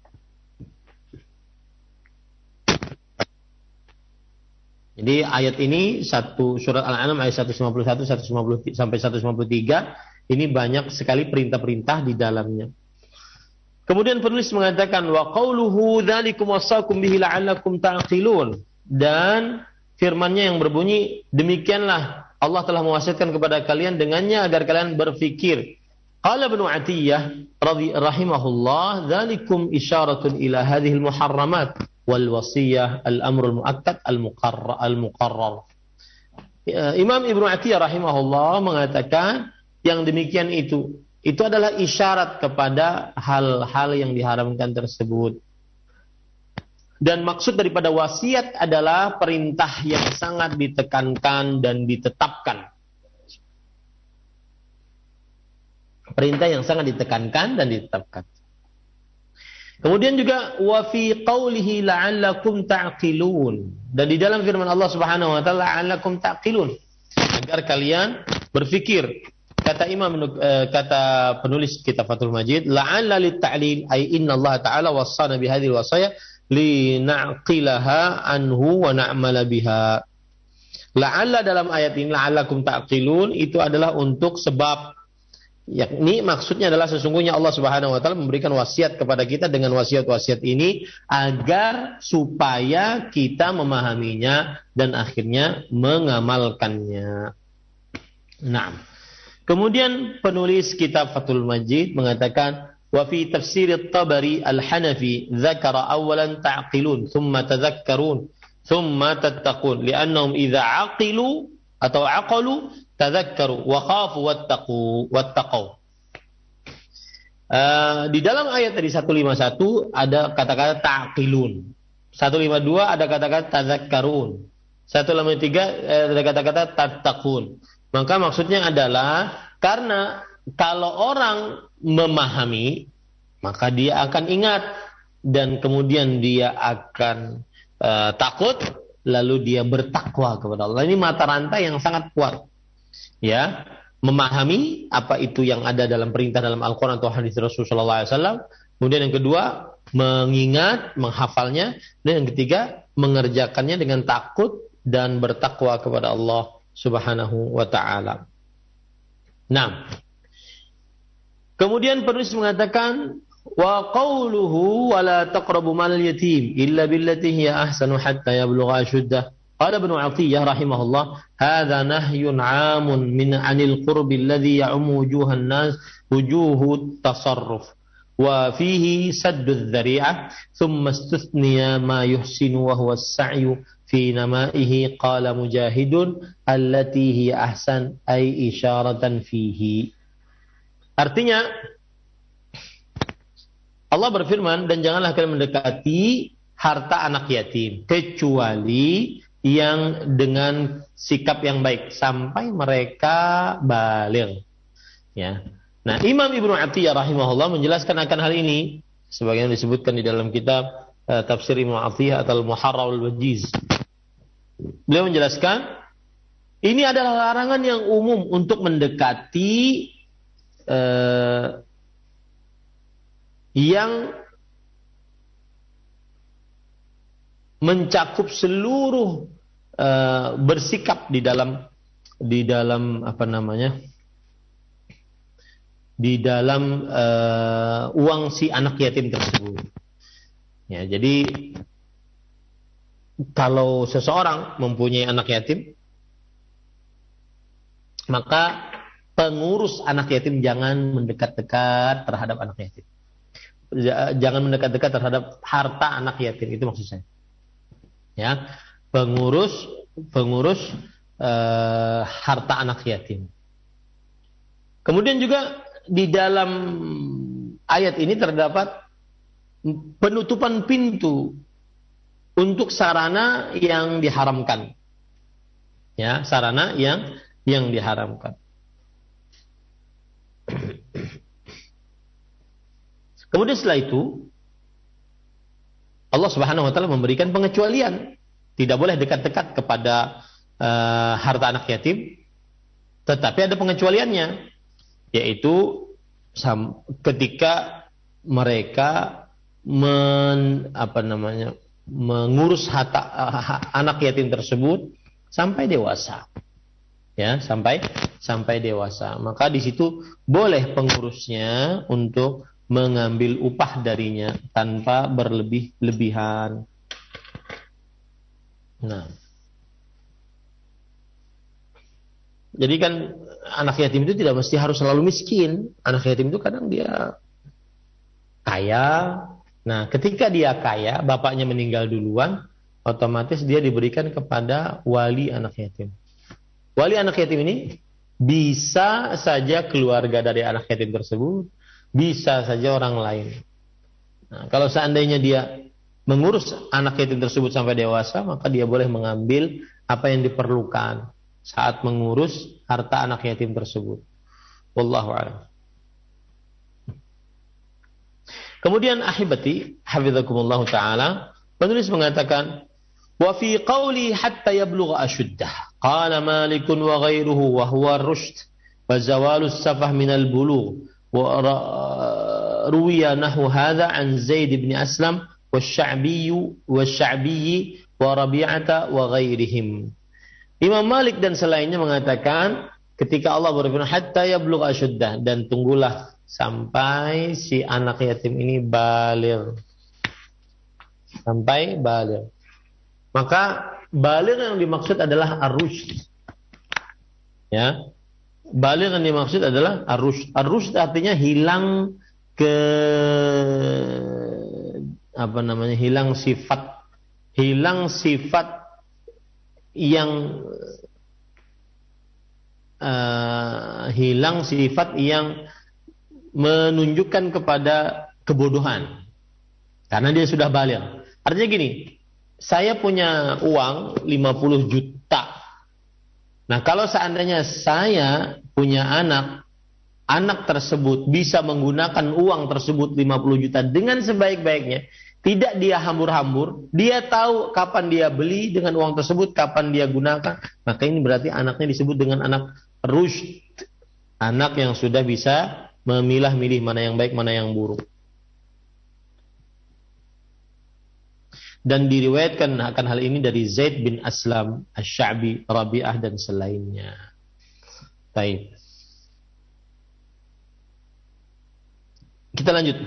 Jadi ayat ini satu surat Al-An'am ayat seratus lima puluh satu seratus lima puluh sampai seratus lima puluh tiga ini banyak sekali perintah-perintah di dalamnya. Kemudian penulis mengatakan wa qauluhu dzalikum wasaqum bihi la'allakum ta'qilun, dan firman-Nya yang berbunyi demikianlah Allah telah mewasiatkan kepada kalian dengannya agar kalian berfikir. Qala Ibnu Atiyah rahimahullah dzalikum isyaratun ila hadhihi al-muharramat wal wasiyah al-amrul muakkad al-muqarrar al-muqarrar. Imam Ibnu Atiyah rahimahullah mengatakan yang demikian itu itu adalah isyarat kepada hal-hal yang diharamkan tersebut. Dan maksud daripada wasiat adalah perintah yang sangat ditekankan dan ditetapkan. Perintah yang sangat ditekankan dan ditetapkan. Kemudian juga wa fi qaulihi la'allakum ta'qilun, dan di dalam firman Allah Subhanahu wa taala la'allakum ta'qilun, agar kalian berfikir. Kata Imam uh, kata penulis kitab Fathul Majid, la'alla lit ta'lil ay inna Allah ta'ala wassana bi hadhihi wasaya li na'qilaha anhu wa na'mala biha. La'alla dalam ayat ini la'allakum ta'qilun itu adalah untuk sebab, yakni maksudnya adalah sesungguhnya Allah Subhanahu wa taala memberikan wasiat kepada kita dengan wasiat-wasiat ini agar supaya kita memahaminya dan akhirnya mengamalkannya. Nah, kemudian penulis kitab Fathul Majid mengatakan wa fi tafsir at-Tabari al-Hanafi dzakara awalan ta'qilun thumma tadhakkarun thumma tattaqun li'annahum idza 'aqilu atau 'aqalu tadhakkaru wa khafu wattaqu wattaqu. Uh, di dalam ayat tadi seratus lima puluh satu ada kata-kata ta'qilun. seratus lima puluh dua ada kata-kata tadhakkarun. seratus lima puluh tiga eh, ada kata-kata tattaqun. Maka maksudnya adalah karena kalau orang memahami maka dia akan ingat dan kemudian dia akan uh, takut lalu dia bertakwa kepada Allah. Ini mata rantai yang sangat kuat. Ya, memahami apa itu yang ada dalam perintah dalam Al-Quran atau hadis Rasulullah shallallahu alaihi wasallam. Kemudian yang kedua, mengingat, menghafalnya. Dan yang ketiga, mengerjakannya dengan takut dan bertakwa kepada Allah Subhanahu wa ta'ala. Nah, kemudian penulis mengatakan, wa qawluhu wa la taqrabu mal yatim illa billati hiya ahsanu hatta yablugha ashuddah. Qala Ibnu Atiyah rahimahullah, hadza nahyun 'amun min 'anil qurbi alladhi ya'ummu wujuhan nas wujuhut tasarruf wa fihi saddudz dzari'ah thumma istuthniya ma yuhsinu wa huwa as-sa'yu fi namaihi qala Mujahidun allati hiya ahsan ay isyaratan fihi. Artinya Allah berfirman, dan janganlah kalian mendekati harta anak yatim kecuali yang dengan sikap yang baik sampai mereka baligh. Ya. Nah, Imam Ibnu Athiyyah rahimahullah menjelaskan akan hal ini sebagaimana disebutkan di dalam kitab uh, Tafsir Ibnu Athiyyah atau Al-Muharrar al-Wajiz. Beliau menjelaskan ini adalah larangan yang umum untuk mendekati uh, yang mencakup seluruh uh, bersikap di dalam di dalam apa namanya di dalam uh, uang si anak yatim tersebut. Ya, jadi kalau seseorang mempunyai anak yatim, maka pengurus anak yatim jangan mendekat-dekat terhadap anak yatim. Jangan mendekat-dekat terhadap harta anak yatim, itu maksud saya. Ya, pengurus pengurus uh, harta anak yatim. Kemudian juga di dalam ayat ini terdapat penutupan pintu untuk sarana yang diharamkan. Ya, sarana yang yang diharamkan. Kemudian setelah itu Allah Subhanahu wa taala memberikan pengecualian. Tidak boleh dekat-dekat kepada uh, harta anak yatim, tetapi ada pengecualiannya, yaitu sam- ketika mereka men, apa namanya, mengurus harta uh, anak yatim tersebut sampai dewasa. Ya, sampai sampai dewasa. Maka di situ boleh pengurusnya untuk mengambil upah darinya tanpa berlebih-lebihan. Nah, jadi kan anak yatim itu tidak mesti harus selalu miskin. Anak yatim itu kadang dia kaya. Nah, ketika dia kaya, bapaknya meninggal duluan, otomatis dia diberikan kepada wali anak yatim. Wali anak yatim ini bisa saja keluarga dari anak yatim tersebut, bisa saja orang lain. Nah, kalau seandainya dia mengurus anak yatim tersebut sampai dewasa, maka dia boleh mengambil apa yang diperlukan saat mengurus harta anak yatim tersebut. Wallahu a'lam. Kemudian ahibati, hafizakumullah taala, penulis mengatakan, wa fi qawli hatta yablugha ashuddah. Qala Malikun wa ghairuhu wa huwa ar-rushd wa zawalus safah minal bulugh. Wa ruwiya nahu hadza an Zaid bin Aslam والشعبي والشعبي وربيعة وغيرهم. Imam Malik dan selainnya mengatakan ketika Allah berfirman hatta yablugh ashuddah, dan tunggulah sampai si anak yatim ini baligh. Sampai baligh. Maka baligh yang dimaksud adalah ar-rushd. Ya. Baligh yang dimaksud adalah ar-rushd. Ar-rushd artinya hilang ke apa namanya, hilang sifat hilang sifat yang uh, hilang sifat yang menunjukkan kepada kebodohan karena dia sudah baligh. Artinya gini, saya punya uang lima puluh juta. Nah, kalau seandainya saya punya anak, anak tersebut bisa menggunakan uang tersebut lima puluh juta dengan sebaik-baiknya, tidak dia hambur-hambur, dia tahu kapan dia beli dengan uang tersebut, kapan dia gunakan, maka ini berarti anaknya disebut dengan anak rushd, anak yang sudah bisa memilah-milih mana yang baik, mana yang buruk. Dan diriwayatkan akan hal ini dari Zaid bin Aslam, Asy-Sya'bi, Rabi'ah dan selainnya. Baik. Kita lanjut.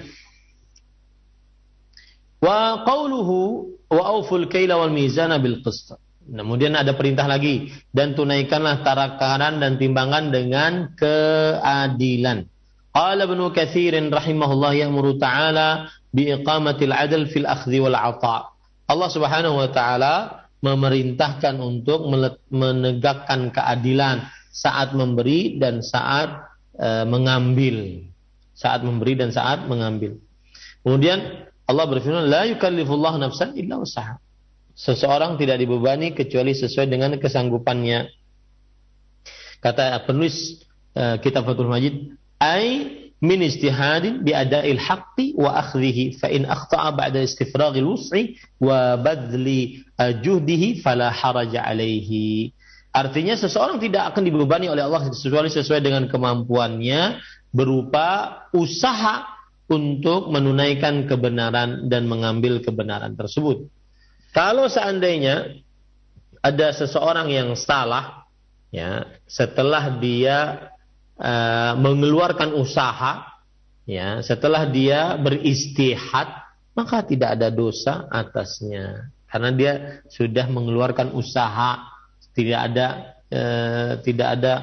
Wa qawluhu wa awful kaila wal mizana bil qist. Kemudian ada perintah lagi, dan tunaikanlah takaran dan timbangan dengan keadilan. Qala Ibnu Katsir rahimahullah ya'muru ta'ala biiqamatil 'adl fil akhdhi wal 'atha. Allah Subhanahu wa taala memerintahkan untuk menegakkan keadilan saat memberi dan saat e, mengambil. Saat memberi dan saat mengambil. Kemudian Allah berfirman, la yukallifullahu nafsan illa wus'aha. Seseorang tidak dibebani kecuali sesuai dengan kesanggupannya. Kata penulis e, kitab Fathul Majid, ai min istihadin bi ada'il haqqi wa akhdhihi fa in akhta'a ba'da istifraghil wus'i wa badli juhdihi fala haraja alaihi. Artinya seseorang tidak akan dibebani oleh Allah kecuali sesuai dengan kemampuannya berupa usaha untuk menunaikan kebenaran dan mengambil kebenaran tersebut. Kalau seandainya ada seseorang yang salah, ya, setelah dia uh, mengeluarkan usaha, ya, setelah dia beristihad, maka tidak ada dosa atasnya, karena dia sudah mengeluarkan usaha, tidak ada, uh, tidak ada,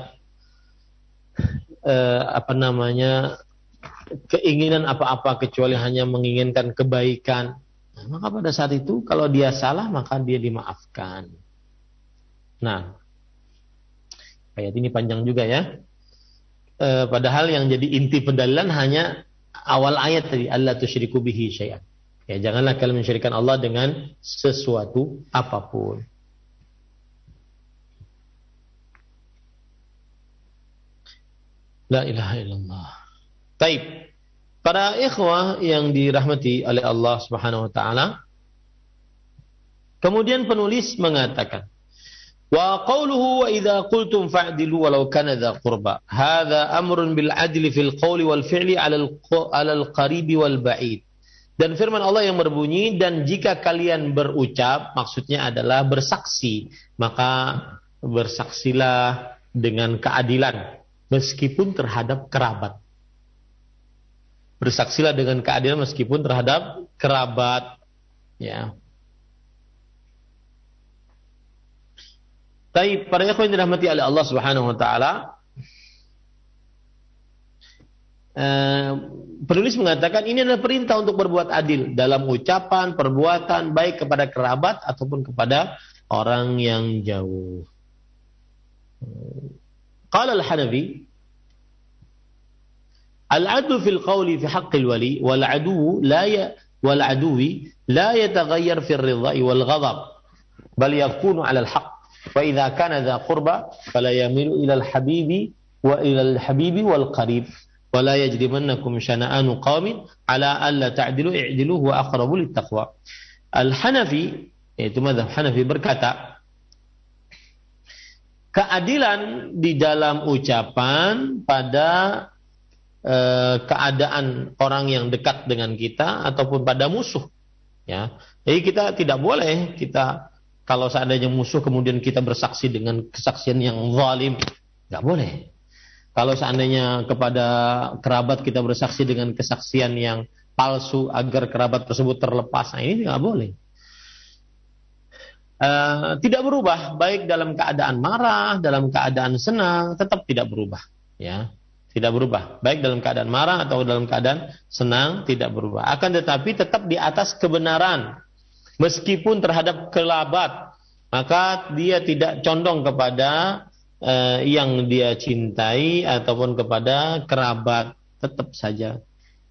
uh, apa namanya, keinginan apa-apa kecuali hanya menginginkan kebaikan. Nah, maka pada saat itu kalau dia salah maka dia dimaafkan. Nah, ayat ini panjang juga ya. E, padahal yang jadi inti pendalilan hanya awal ayat tadi, alla tusyriku bihi syai'an. Ya, janganlah kalian mensyirikkan Allah dengan sesuatu apapun. La ilaha illallah. Baik. Para ikhwah yang dirahmati oleh Allah Subhanahu wa taala, kemudian penulis mengatakan, wa qawluhu wa idza qultum fa'dilu walau kana dza qurba. Hadza amrun bil adli fil qawli wal fi'li 'ala al qaribi wal ba'id. Dan firman Allah yang berbunyi, dan jika kalian berucap, maksudnya adalah bersaksi, maka bersaksilah dengan keadilan meskipun terhadap kerabat. Bersaksilah dengan keadilan meskipun terhadap kerabat, ya. Tapi para ikhwan yang dirahmati oleh Allah Subhanahu wa taala, eh, penulis mengatakan ini adalah perintah untuk berbuat adil dalam ucapan, perbuatan, baik kepada kerabat ataupun kepada orang yang jauh. Qala al-Hanafi, al-'adlu fil qawli fi haqqil wali wal 'aduwu la ya wal 'aduwi la yataghayyar fi ar-ridha'i wal ghadab bal yakunu 'ala al-haqq wa idza kana dha qurba fala yamilu ila al-habibi wa ila al-habibi wal qarib wa la yajrimannakum shana'anu qaumin 'ala alla ta'dilu i'dilu huwa aqrabu lit-taqwa. Al-Hanafi, yaitu mazhab Hanafi, berkata keadilan di dalam ucapan pada keadaan orang yang dekat dengan kita ataupun pada musuh, ya. Jadi kita tidak boleh kita kalau seandainya musuh kemudian kita bersaksi dengan kesaksian yang zalim, nggak boleh. Kalau seandainya kepada kerabat kita bersaksi dengan kesaksian yang palsu agar kerabat tersebut terlepas, nah ini nggak boleh. Uh, tidak berubah baik dalam keadaan marah, dalam keadaan senang, tetap tidak berubah, ya. Tidak berubah, baik dalam keadaan marah atau dalam keadaan senang, tidak berubah. Akan tetapi tetap di atas kebenaran, meskipun terhadap kerabat, maka dia tidak condong kepada eh, yang dia cintai ataupun kepada kerabat, tetap saja.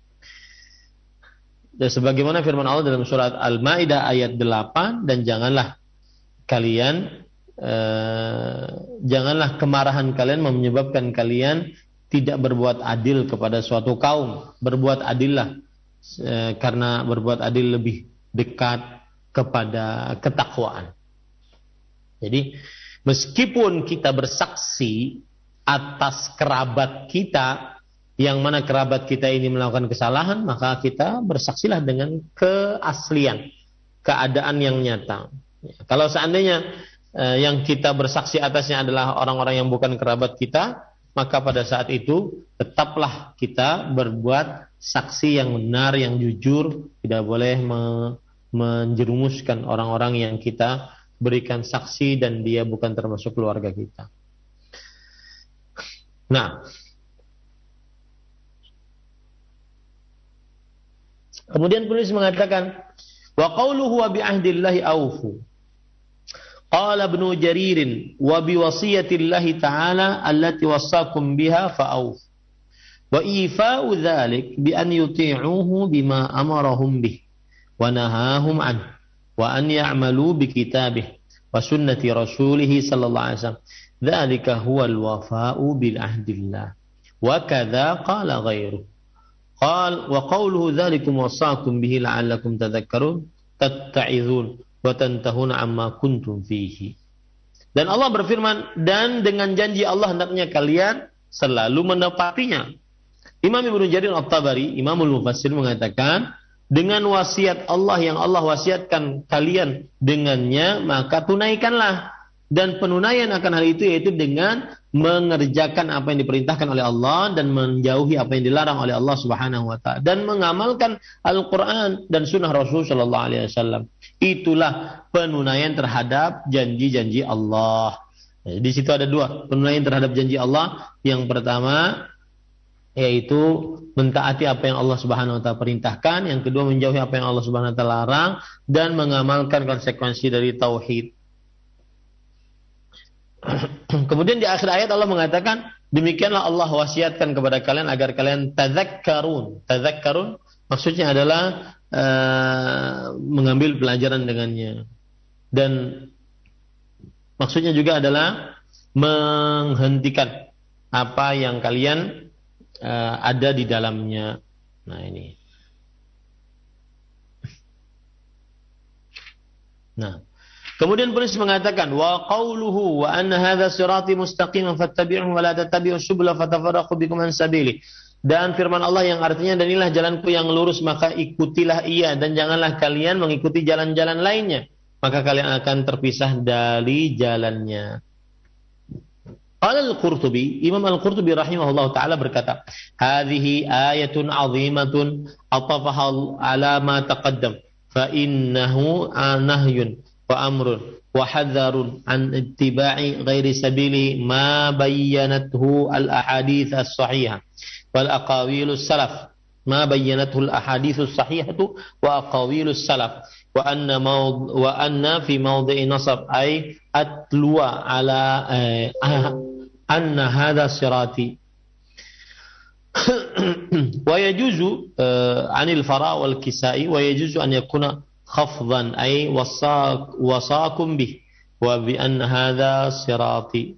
Dan sebagaimana firman Allah dalam surat Al-Maidah ayat delapan, dan janganlah kalian, eh, janganlah kemarahan kalian menyebabkan kalian tidak berbuat adil kepada suatu kaum. Berbuat adillah, e, karena berbuat adil lebih dekat kepada ketakwaan. Jadi meskipun kita bersaksi atas kerabat kita, yang mana kerabat kita ini melakukan kesalahan, maka kita bersaksilah dengan keaslian, keadaan yang nyata. Kalau seandainya e, yang kita bersaksi atasnya adalah orang-orang yang bukan kerabat kita, maka pada saat itu tetaplah kita berbuat saksi yang benar, yang jujur, tidak boleh me- menjerumuskan orang-orang yang kita berikan saksi dan dia bukan termasuk keluarga kita. Nah, Kemudian penulis mengatakan, wa qawluhu wa bi ahdillahi awfu. Qala Ibnu Jaririn wa bi wasiyatillahi ta'ala allati wassakum biha fa'awfu. Wa ifa'u dzalik bi an yuti'uhu bima amarahum bih wa nahahum an wa an ya'malu bi kitabih wa sunnati rasulih sallallahu alaihi wasallam. Dzalika huwal wafa'u bil ahdillah. Wa kadza qala ghairuhu. Qal wa qawluhu dzalikum wassakum bihi la'allakum tadhakkarun tatta'izun wa tantahuna amma kuntum fihi. Dan Allah berfirman, dan dengan janji Allah hendaknya kalian selalu menepatinya. Imam Ibnu Jarir At-Tabari, Imamul Mufassir mengatakan, dengan wasiat Allah yang Allah wasiatkan kalian dengannya, maka tunaikanlah. Dan penunaian akan hal itu yaitu dengan mengerjakan apa yang diperintahkan oleh Allah dan menjauhi apa yang dilarang oleh Allah Subhanahu wa taala dan mengamalkan Al-Qur'an dan sunnah Rasul sallallahu alaihi wasallam. Itulah penunaian terhadap janji-janji Allah. Di situ ada dua, penunaian terhadap janji Allah. Yang pertama yaitu mentaati apa yang Allah Subhanahu wa taala perintahkan, yang kedua menjauhi apa yang Allah Subhanahu wa taala larang dan mengamalkan konsekuensi dari tauhid. Kemudian di akhir ayat Allah mengatakan, demikianlah Allah wasiatkan kepada kalian agar kalian tadzakkarun. Tadzakkarun maksudnya adalah uh, mengambil pelajaran dengannya. Dan maksudnya juga adalah menghentikan apa yang kalian uh, ada di dalamnya. Nah ini. Nah. Kemudian penulis mengatakan, wa qawluhu wa anna hadza sirati mustaqiman fattabi'uhu wa la tattabi'us subula fatafarraqu bikum an sabili. Dan firman Allah yang artinya, dan inilah jalanku yang lurus, maka ikutilah ia dan janganlah kalian mengikuti jalan-jalan lainnya, maka kalian akan terpisah dari jalannya. Qala Al-Qurtubi, Imam Al-Qurtubi rahimahullah taala berkata, hadhihi ayatun 'azimatun atafaha ala ma taqaddam fa innahu nahyun wa amrun wa hadzarun an ittiba'i ghairi sabili ma bayyanathu al ahadits as sahihah wal aqawilus salaf ma bayyanathu al ahadits as sahihatu wa aqawilus salaf wa anna mawd wa anna fi mawdi'i nasab ay atluwa ala eh, anna hadha sirati wa yajuzu uh, anil fara wal kisai wa yajuzu an yakuna khafdan ay wasaq wasaqum bih wa bi anna hadha sirati,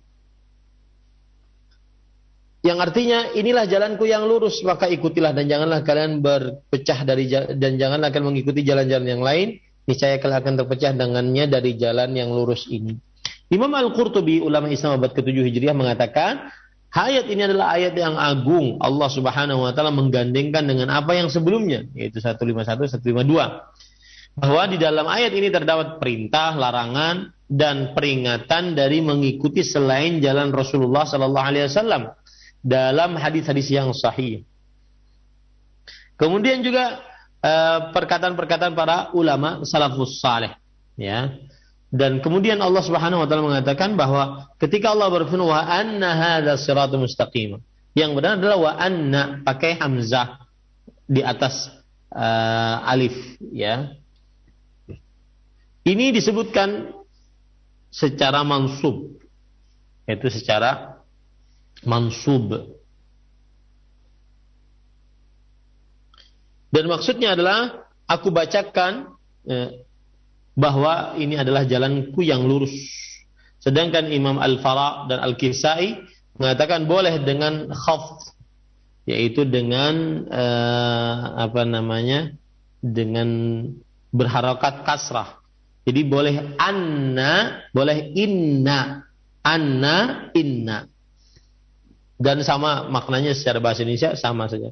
yang artinya inilah jalanku yang lurus maka ikutilah dan janganlah kalian berpecah dari dan janganlah kalian mengikuti jalan-jalan yang lain, niscaya kalian akan terpecah dengannya dari jalan yang lurus ini. Imam Al-Qurtubi, ulama Islam abad ketujuh Hijriah mengatakan, ayat ini adalah ayat yang agung. Allah Subhanahu wa taala menggandengkan dengan apa yang sebelumnya, yaitu seratus lima puluh satu, seratus lima puluh dua. Bahwa di dalam ayat ini terdapat perintah, larangan dan peringatan dari mengikuti selain jalan Rasulullah sallallahu alaihi wasallam dalam hadis-hadis yang sahih. Kemudian juga uh, perkataan-perkataan para ulama salafus saleh, ya. Dan kemudian Allah Subhanahu wa taala mengatakan bahwa ketika Allah berfirman wa anna hadza siratal mustaqim, yang benar adalah wa anna pakai hamzah di atas uh, alif, ya. Ini disebutkan secara mansub, yaitu secara mansub. Dan maksudnya adalah aku bacakan eh, bahwa ini adalah jalanku yang lurus. Sedangkan Imam Al-Fara dan Al-Kisai mengatakan boleh dengan khafd, yaitu dengan eh, apa namanya? dengan berharakat kasrah. Jadi boleh anna, boleh inna, anna, inna. Dan sama maknanya secara bahasa Indonesia sama saja.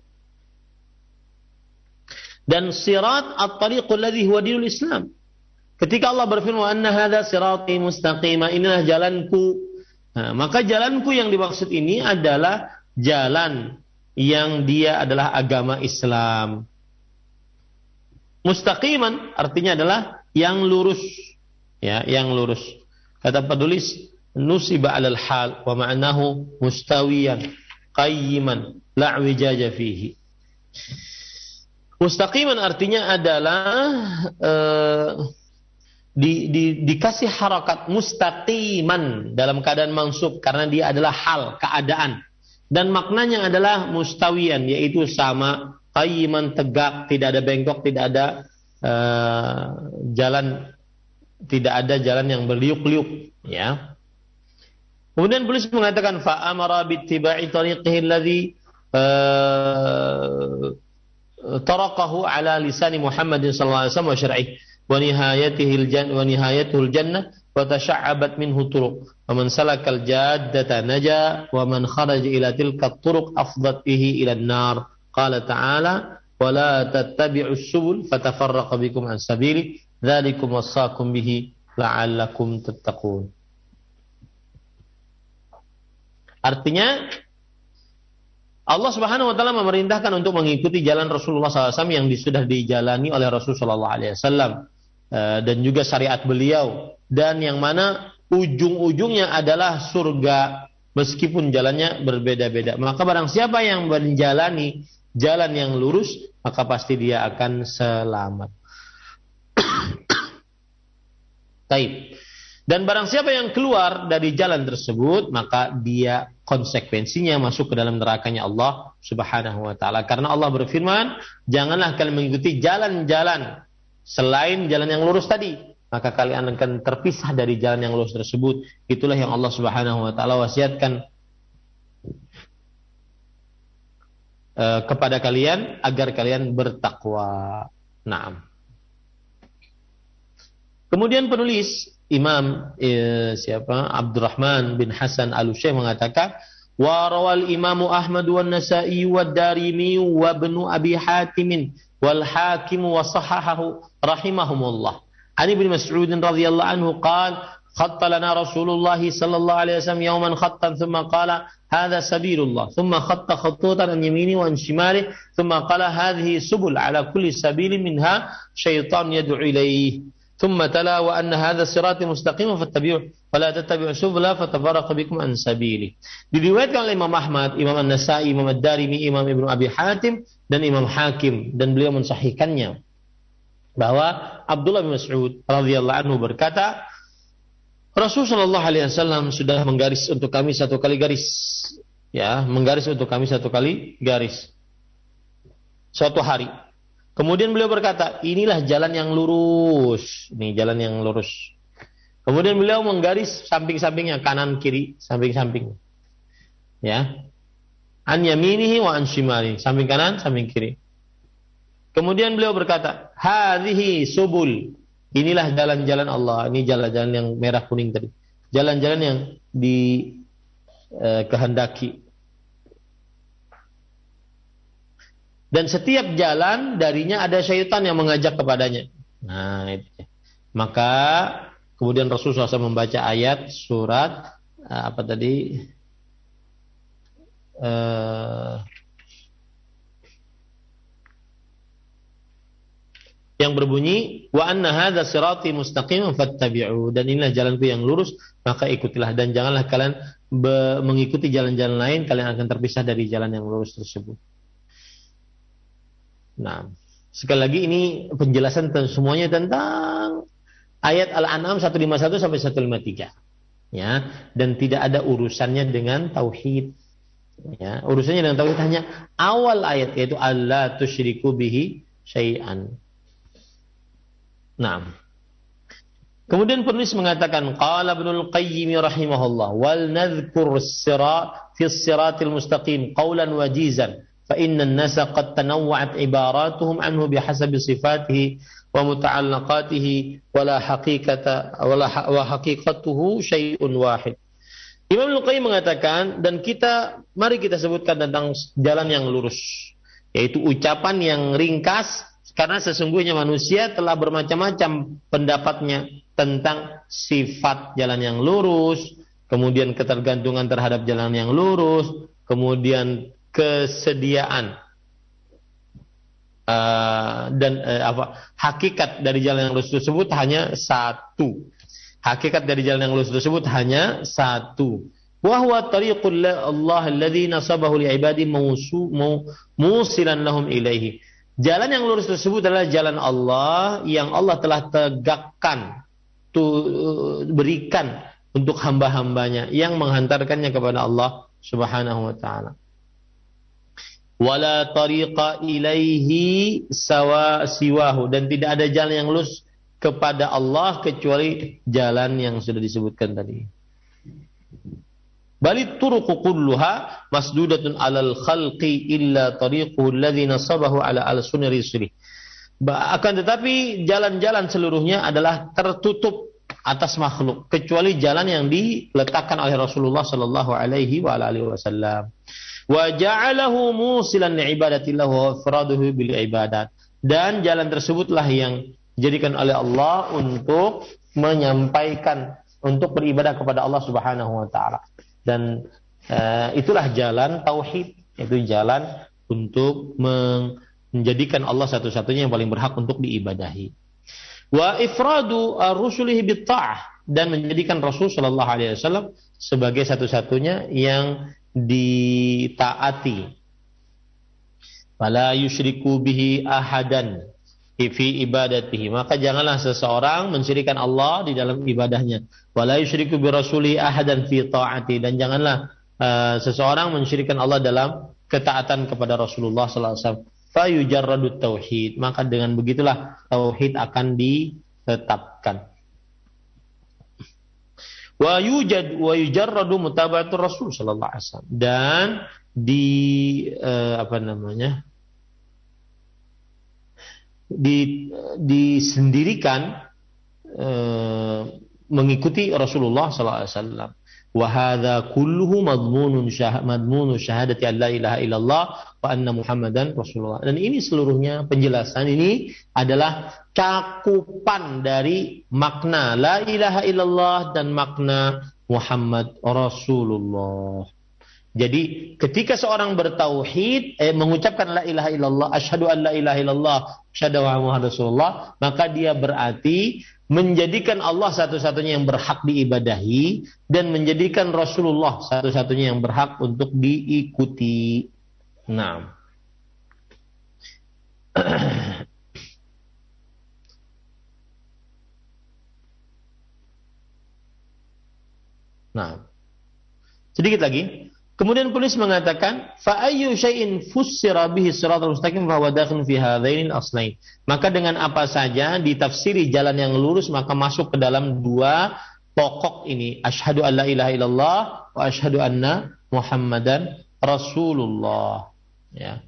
Dan sirat at-tariqul ladzi huwa dinul Islam. Ketika Allah berfirman anna hadza sirati mustaqima, inilah jalanku. Nah, maka jalanku yang dimaksud ini adalah jalan yang dia adalah agama Islam. Mustaqiman artinya adalah yang lurus, ya, yang lurus. Kata penulis, nusiba 'alal hal wa ma'nahu mustawiyan qayyiman la wijaja fihi. Mustaqiman artinya adalah uh, di, di, dikasih harakat mustaqiman dalam keadaan mansub karena dia adalah hal, keadaan. Dan maknanya adalah mustawiyan, yaitu sama, qayyiman, tegak, tidak ada bengkok, tidak ada uh, jalan, tidak ada jalan yang berliuk-liuk, ya. Kemudian penulis mengatakan fa amara bittiba'i tariqihi alladhi uh, taraqahu ala lisani Muhammadin sallallahu alaihi wasallam wa syar'ihi wa nihayatihi al-jannah wa nihayatuhu al-jannah wa tasha'abat minhu turuq wa man salakal jaddata naja wa man kharaja ila tilka at-turuq afdat bihi ila an-nar qala ta'ala wa la tattabi'us subul fatafarraqa bikum an sabili dzalikum wasaqakum bihi la'allakum tattaqun. Artinya Allah Subhanahu wa taala memerintahkan untuk mengikuti jalan Rasulullah shallallahu alaihi wasallam yang sudah dijalani oleh Rasulullah shallallahu alaihi wasallam dan juga syariat beliau, dan yang mana ujung-ujungnya adalah surga meskipun jalannya berbeda-beda. Maka barang siapa yang menjalani jalan yang lurus, maka pasti dia akan selamat. Taib. Dan barang siapa yang keluar dari jalan tersebut, maka dia konsekuensinya masuk ke dalam nerakanya Allah Subhanahu wa taala. Karena Allah berfirman, janganlah kalian mengikuti jalan-jalan selain jalan yang lurus tadi, maka kalian akan terpisah dari jalan yang lurus tersebut. Itulah yang Allah Subhanahu wa taala wasiatkan uh, kepada kalian agar kalian bertakwa. Naam. Kemudian penulis Imam eh, siapa Abdurrahman bin Hasan Al-Utsyaim mengatakan wa rawal Imam Ahmad wan Nasa'i wad Darimi wa Ibnu Abi Hatim wal Hakim wa sahahahu rahimahumullah. Ani bin Mas'ud radhiyallahu anhu qala khatta lana Rasulullah sallallahu alaihi wasallam yawman khattan thumma qala hadha sabilullah thumma khatta khututan an yamini wa an shimali thumma qala hadhihi subul ala kulli sabilin minha syaitan yad'u ilayhi. ثم تلا وأن هذا الصراط مستقيم فاتبعوه ولا تتبعوا السبل فتفرق بكم عن سبيله. Diriwayatkan oleh Imam Ahmad, Imam An-Nasa'i, Imam Ad-Darimi, Imam Ibnu Abi Hatim dan Imam Hakim, dan beliau mensahihkannya bahwa Abdullah bin Mas'ud radhiyallahu anhu berkata, Rasulullah sallallahu alaihi wasallam sudah menggaris untuk kami satu kali garis, ya, menggaris untuk kami satu kali garis suatu hari. Kemudian beliau berkata, inilah jalan yang lurus. Ini jalan yang lurus. Kemudian beliau menggaris samping-sampingnya, kanan kiri, samping-samping. Ya. An yaminihi wa an shimali, samping kanan, samping kiri. Kemudian beliau berkata, hadhihi subul. Inilah jalan-jalan Allah. Ini jalan-jalan yang merah kuning tadi. Jalan-jalan yang dikehendaki. Eh, Dan setiap jalan darinya ada syaitan yang mengajak kepadanya. Nah, itu. Maka kemudian Rasulullah shallallahu alaihi wasallam membaca ayat surat apa tadi? Uh, yang berbunyi wa anna hadza sirati mustaqiman fattabi'u, dan inilah jalanku yang lurus, maka ikutilah, dan janganlah kalian be- mengikuti jalan-jalan lain, kalian akan terpisah dari jalan yang lurus tersebut. Nah, sekali lagi ini penjelasan semuanya tentang ayat Al-An'am seratus lima puluh satu sampai seratus lima puluh tiga. Ya, dan tidak ada urusannya dengan tauhid. Ya, urusannya dengan tauhid hanya awal ayat, yaitu alla tusyriku bihi syai'an. Nah. Kemudian penulis mengatakan qala Ibnul Qayyim rahimahullah wal nadhkur as-sirat fi as-siratil mustaqim qawlan wajizan. فإن الناس قد تنوعت عباراتهم عنه بحسب صفاته ومتعلقاته ولا حقيقة ولا وحقيقته شيء واحد. Imam Al-Qayyim mengatakan, dan kita mari kita sebutkan tentang jalan yang lurus, yaitu ucapan yang ringkas, karena sesungguhnya manusia telah bermacam-macam pendapatnya tentang sifat jalan yang lurus, kemudian ketergantungan terhadap jalan yang lurus, kemudian kesediaan uh, dan uh, apa hakikat dari jalan yang lurus tersebut hanya satu. Hakikat dari jalan yang lurus tersebut hanya satu. Wa huwa tariqul Allah alladhi nasabahu li'ibadi musilan lahum ilaihi. Jalan yang lurus tersebut adalah jalan Allah yang Allah telah tegakkan, tu, berikan untuk hamba-hambanya yang menghantarkannya kepada Allah Subhanahu wa ta'ala. Wala tariqa ilaihi sawa siwahu, dan tidak ada jalan yang lurus kepada Allah kecuali jalan yang sudah disebutkan tadi. Bali turuqu kulluha masdudatun 'alal khalqi illa tariquhu alladhi nasabahu 'ala al-sunni risli. Akan tetapi jalan-jalan seluruhnya adalah tertutup atas makhluk kecuali jalan yang diletakkan oleh Rasulullah sallallahu alaihi wa alihi wasallam. Wa ja'alahu musilan li'ibadatillah wa ifraduhu bil ibadat. Dan jalan tersebutlah yang dijadikan oleh Allah untuk menyampaikan, untuk beribadah kepada Allah Subhanahu wa taala. Dan uh, itulah jalan tauhid, yaitu jalan untuk menjadikan Allah satu-satunya yang paling berhak untuk diibadahi. Wa ifradu ar-rusulihi bit-ta'ah, dan menjadikan Rasul sallallahu alaihi wasallam sebagai satu-satunya yang ditaati. Fala yusyriku bihi ahadan fi ibadatihi, maka janganlah seseorang mensyirikkan Allah di dalam ibadahnya. Wala yusyriku bi rasuli ahadan fi ta'ati, dan janganlah uh, seseorang mensyirikkan Allah dalam ketaatan kepada Rasulullah sallallahu alaihi wasallam. Fa yujarradut tauhid, maka dengan begitulah tauhid akan ditetapkan. Wa yujad wa yujarradu mutaba'atur Rasul sallallahu alaihi wasallam, dan di uh, apa namanya? Di, disendirikan e, mengikuti Rasulullah sallallahu alaihi wasallam. Wa hadza kulluhu madmunun syah, madmunu syahadati an la ilaha illallah wa anna Muhammadan Rasulullah. Dan ini seluruhnya penjelasan ini adalah cakupan dari makna la ilaha illallah dan makna Muhammad Rasulullah. Jadi ketika seorang bertauhid, eh, mengucapkan la ilaha illallah, asyhadu an la ilaha illallah, asyhadu anna Muhammadar Rasulullah, maka dia berarti menjadikan Allah satu-satunya yang berhak diibadahi dan menjadikan Rasulullah satu-satunya yang berhak untuk diikuti. Nah. Nah. Sedikit lagi. Kemudian penulis mengatakan, fa ayyu syai'in fussira bihi siratal mustaqim fa huwa dakhilun fi hadainil aslain. Maka dengan apa saja ditafsiri jalan yang lurus, maka masuk ke dalam dua pokok ini, asyhadu an la ilaha illallah wa asyhadu anna Muhammadan Rasulullah. Ya.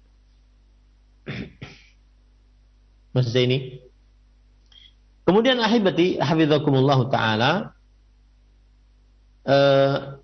Maksud ini. Kemudian ahibati hafizakumullah taala, uh,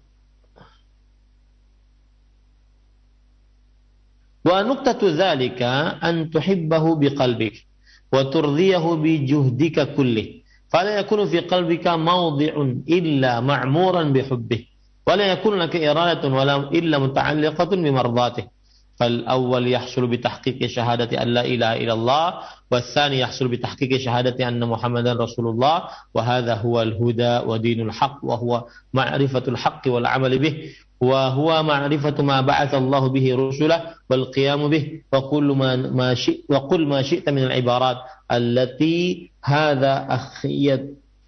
wa nuqtatu dzalika an tuhibbahu biqalbik wa turdhiyahu bi juhdika kullih fala yakunu fi qalbika mawdi'un illa ma'muran bihubbihi wa la yakunu laka iradatun wala illa muta'alliqatun bimardatihi. فالأول يحصل بتحقيق شهادة أن لا إله إلا الله والثاني يحصل بتحقيق شهادة أن محمدا رسول الله وهذا هو الهدى ودين الحق وهو معرفة الحق والعمل به وهو معرفة ما بعث الله به رسله والقيام به وكل ما ما شئت وقل ما شئت من العبارات التي هذا أخيت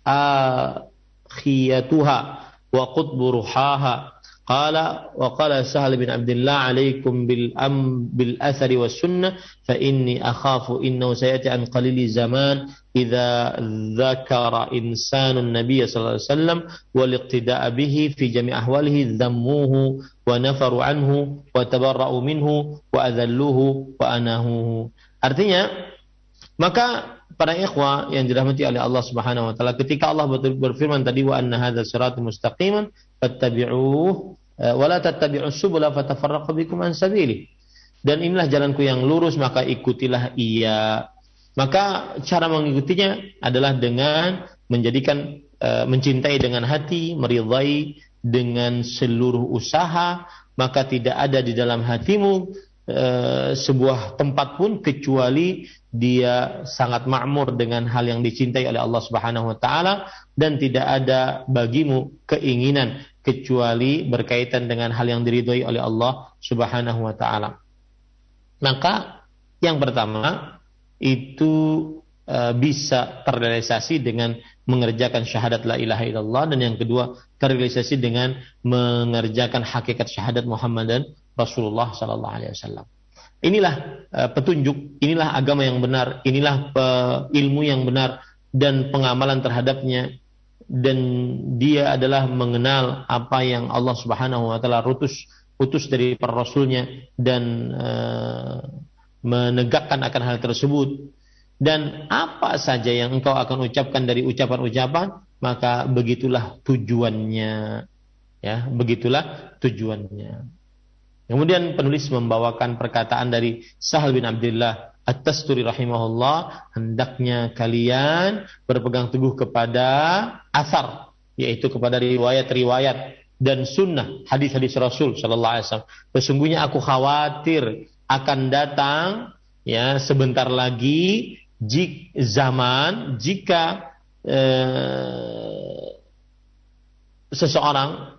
آخيتها وقطب رحاها. قال وقال سهل بن عبد الله عليكم بالأم بالأثر والسنة فإني أخاف إنه سيأتي عن قليل زمان إذا ذكر إنسان النبي صلى الله عليه وسلم والاقتداء به في جميع أحواله ذموه ونفروا عنه وتبرأوا منه وأذلوه وأناهوه. Artinya, maka para ikhwah yang dirahmati oleh Allah Subhanahu wa taala, ketika Allah berfirman tadi wa anna hadzal siratal mustaqiman fattabi'uhu wa la tattabi'us subula fatafarraqu bikum an sabili. Dan inilah jalanku yang lurus, maka ikutilah ia. Maka cara mengikutinya adalah dengan menjadikan uh, mencintai dengan hati, meridai dengan seluruh usaha, maka tidak ada di dalam hatimu uh, sebuah tempat pun kecuali dia sangat makmur dengan hal yang dicintai oleh Allah Subhanahu wa taala, dan tidak ada bagimu keinginan kecuali berkaitan dengan hal yang diridhai oleh Allah Subhanahu wa taala. Maka Yang pertama itu uh, bisa terrealisasi dengan mengerjakan syahadat la ilaha illallah, dan yang kedua terrealisasi dengan mengerjakan hakikat syahadat Muhammadan Rasulullah sallallahu alaihi wasallam. Inilah uh, petunjuk, inilah agama yang benar, inilah uh, ilmu yang benar dan pengamalan terhadapnya, dan dia adalah mengenal apa yang Allah Subhanahu wa taala utus utus dari para rasulnya dan uh, menegakkan akan hal tersebut. Dan apa saja yang engkau akan ucapkan dari ucapan-ucapan, maka begitulah tujuannya, ya, begitulah tujuannya. Kemudian penulis membawakan perkataan dari Sahal bin Abdullah At-Tasturi rahimahullah, hendaknya kalian berpegang teguh kepada asar, yaitu kepada riwayat-riwayat dan sunnah, hadis-hadis Rasul sallallahu alaihi wasallam. Sesungguhnya aku khawatir akan datang, ya, sebentar lagi jik zaman jika eh, seseorang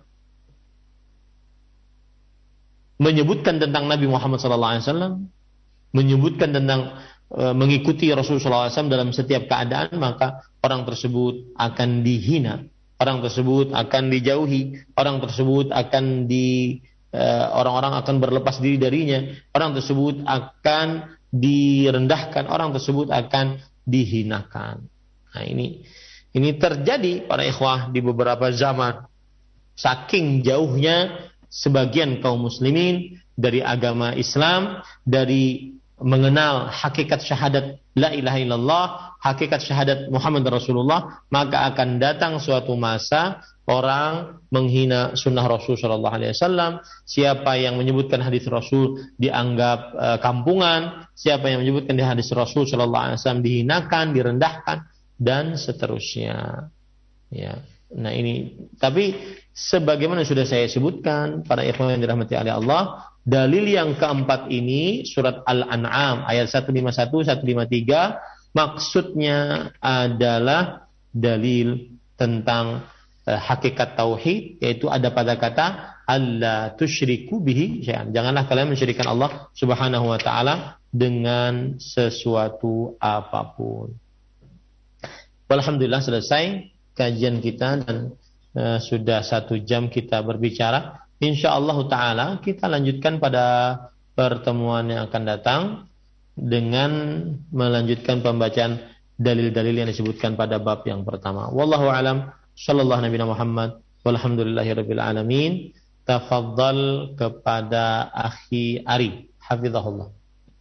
menyebutkan tentang Nabi Muhammad sallallahu alaihi wasallam, menyebutkan tentang e, mengikuti Rasulullah sallallahu alaihi wasallam dalam setiap keadaan, maka orang tersebut akan dihina, orang tersebut akan dijauhi, orang tersebut akan di e, orang-orang akan berlepas diri darinya, orang tersebut akan direndahkan, orang tersebut akan dihinakan. Nah, ini ini terjadi para ikhwah di beberapa zaman, saking jauhnya sebagian kaum muslimin dari agama Islam, dari mengenal hakikat syahadat la ilaha illallah, hakikat syahadat Muhammad Rasulullah, maka akan datang suatu masa orang menghina sunnah Rasul sallallahu alaihi wasallam. Siapa yang menyebutkan hadis Rasul dianggap uh, kampungan, siapa yang menyebutkan hadis Rasul sallallahu alaihi wasallam dihinakan, direndahkan, dan seterusnya. Ya. Nah ini, tapi sebagaimana sudah saya sebutkan, para ikhwan yang dirahmati oleh Allah, dalil yang keempat ini surat Al-An'am ayat seratus lima puluh satu sampai seratus lima puluh tiga, maksudnya adalah dalil tentang uh, hakikat tauhid, yaitu ada pada kata alla tusyriku bihi syai'an. Janganlah kalian mensyirikkan Allah Subhanahu wa taala dengan sesuatu apapun. Alhamdulillah selesai kajian kita dan uh, sudah satu jam kita berbicara. InsyaAllah ta'ala kita lanjutkan pada pertemuan yang akan datang dengan melanjutkan pembacaan dalil-dalil yang disebutkan pada bab yang pertama. Wallahu a'lam. Sallallahu Nabi Muhammad. Walhamdulillahirabbil alamin. Tafadhal kepada akhi Ari. Hafizahullah.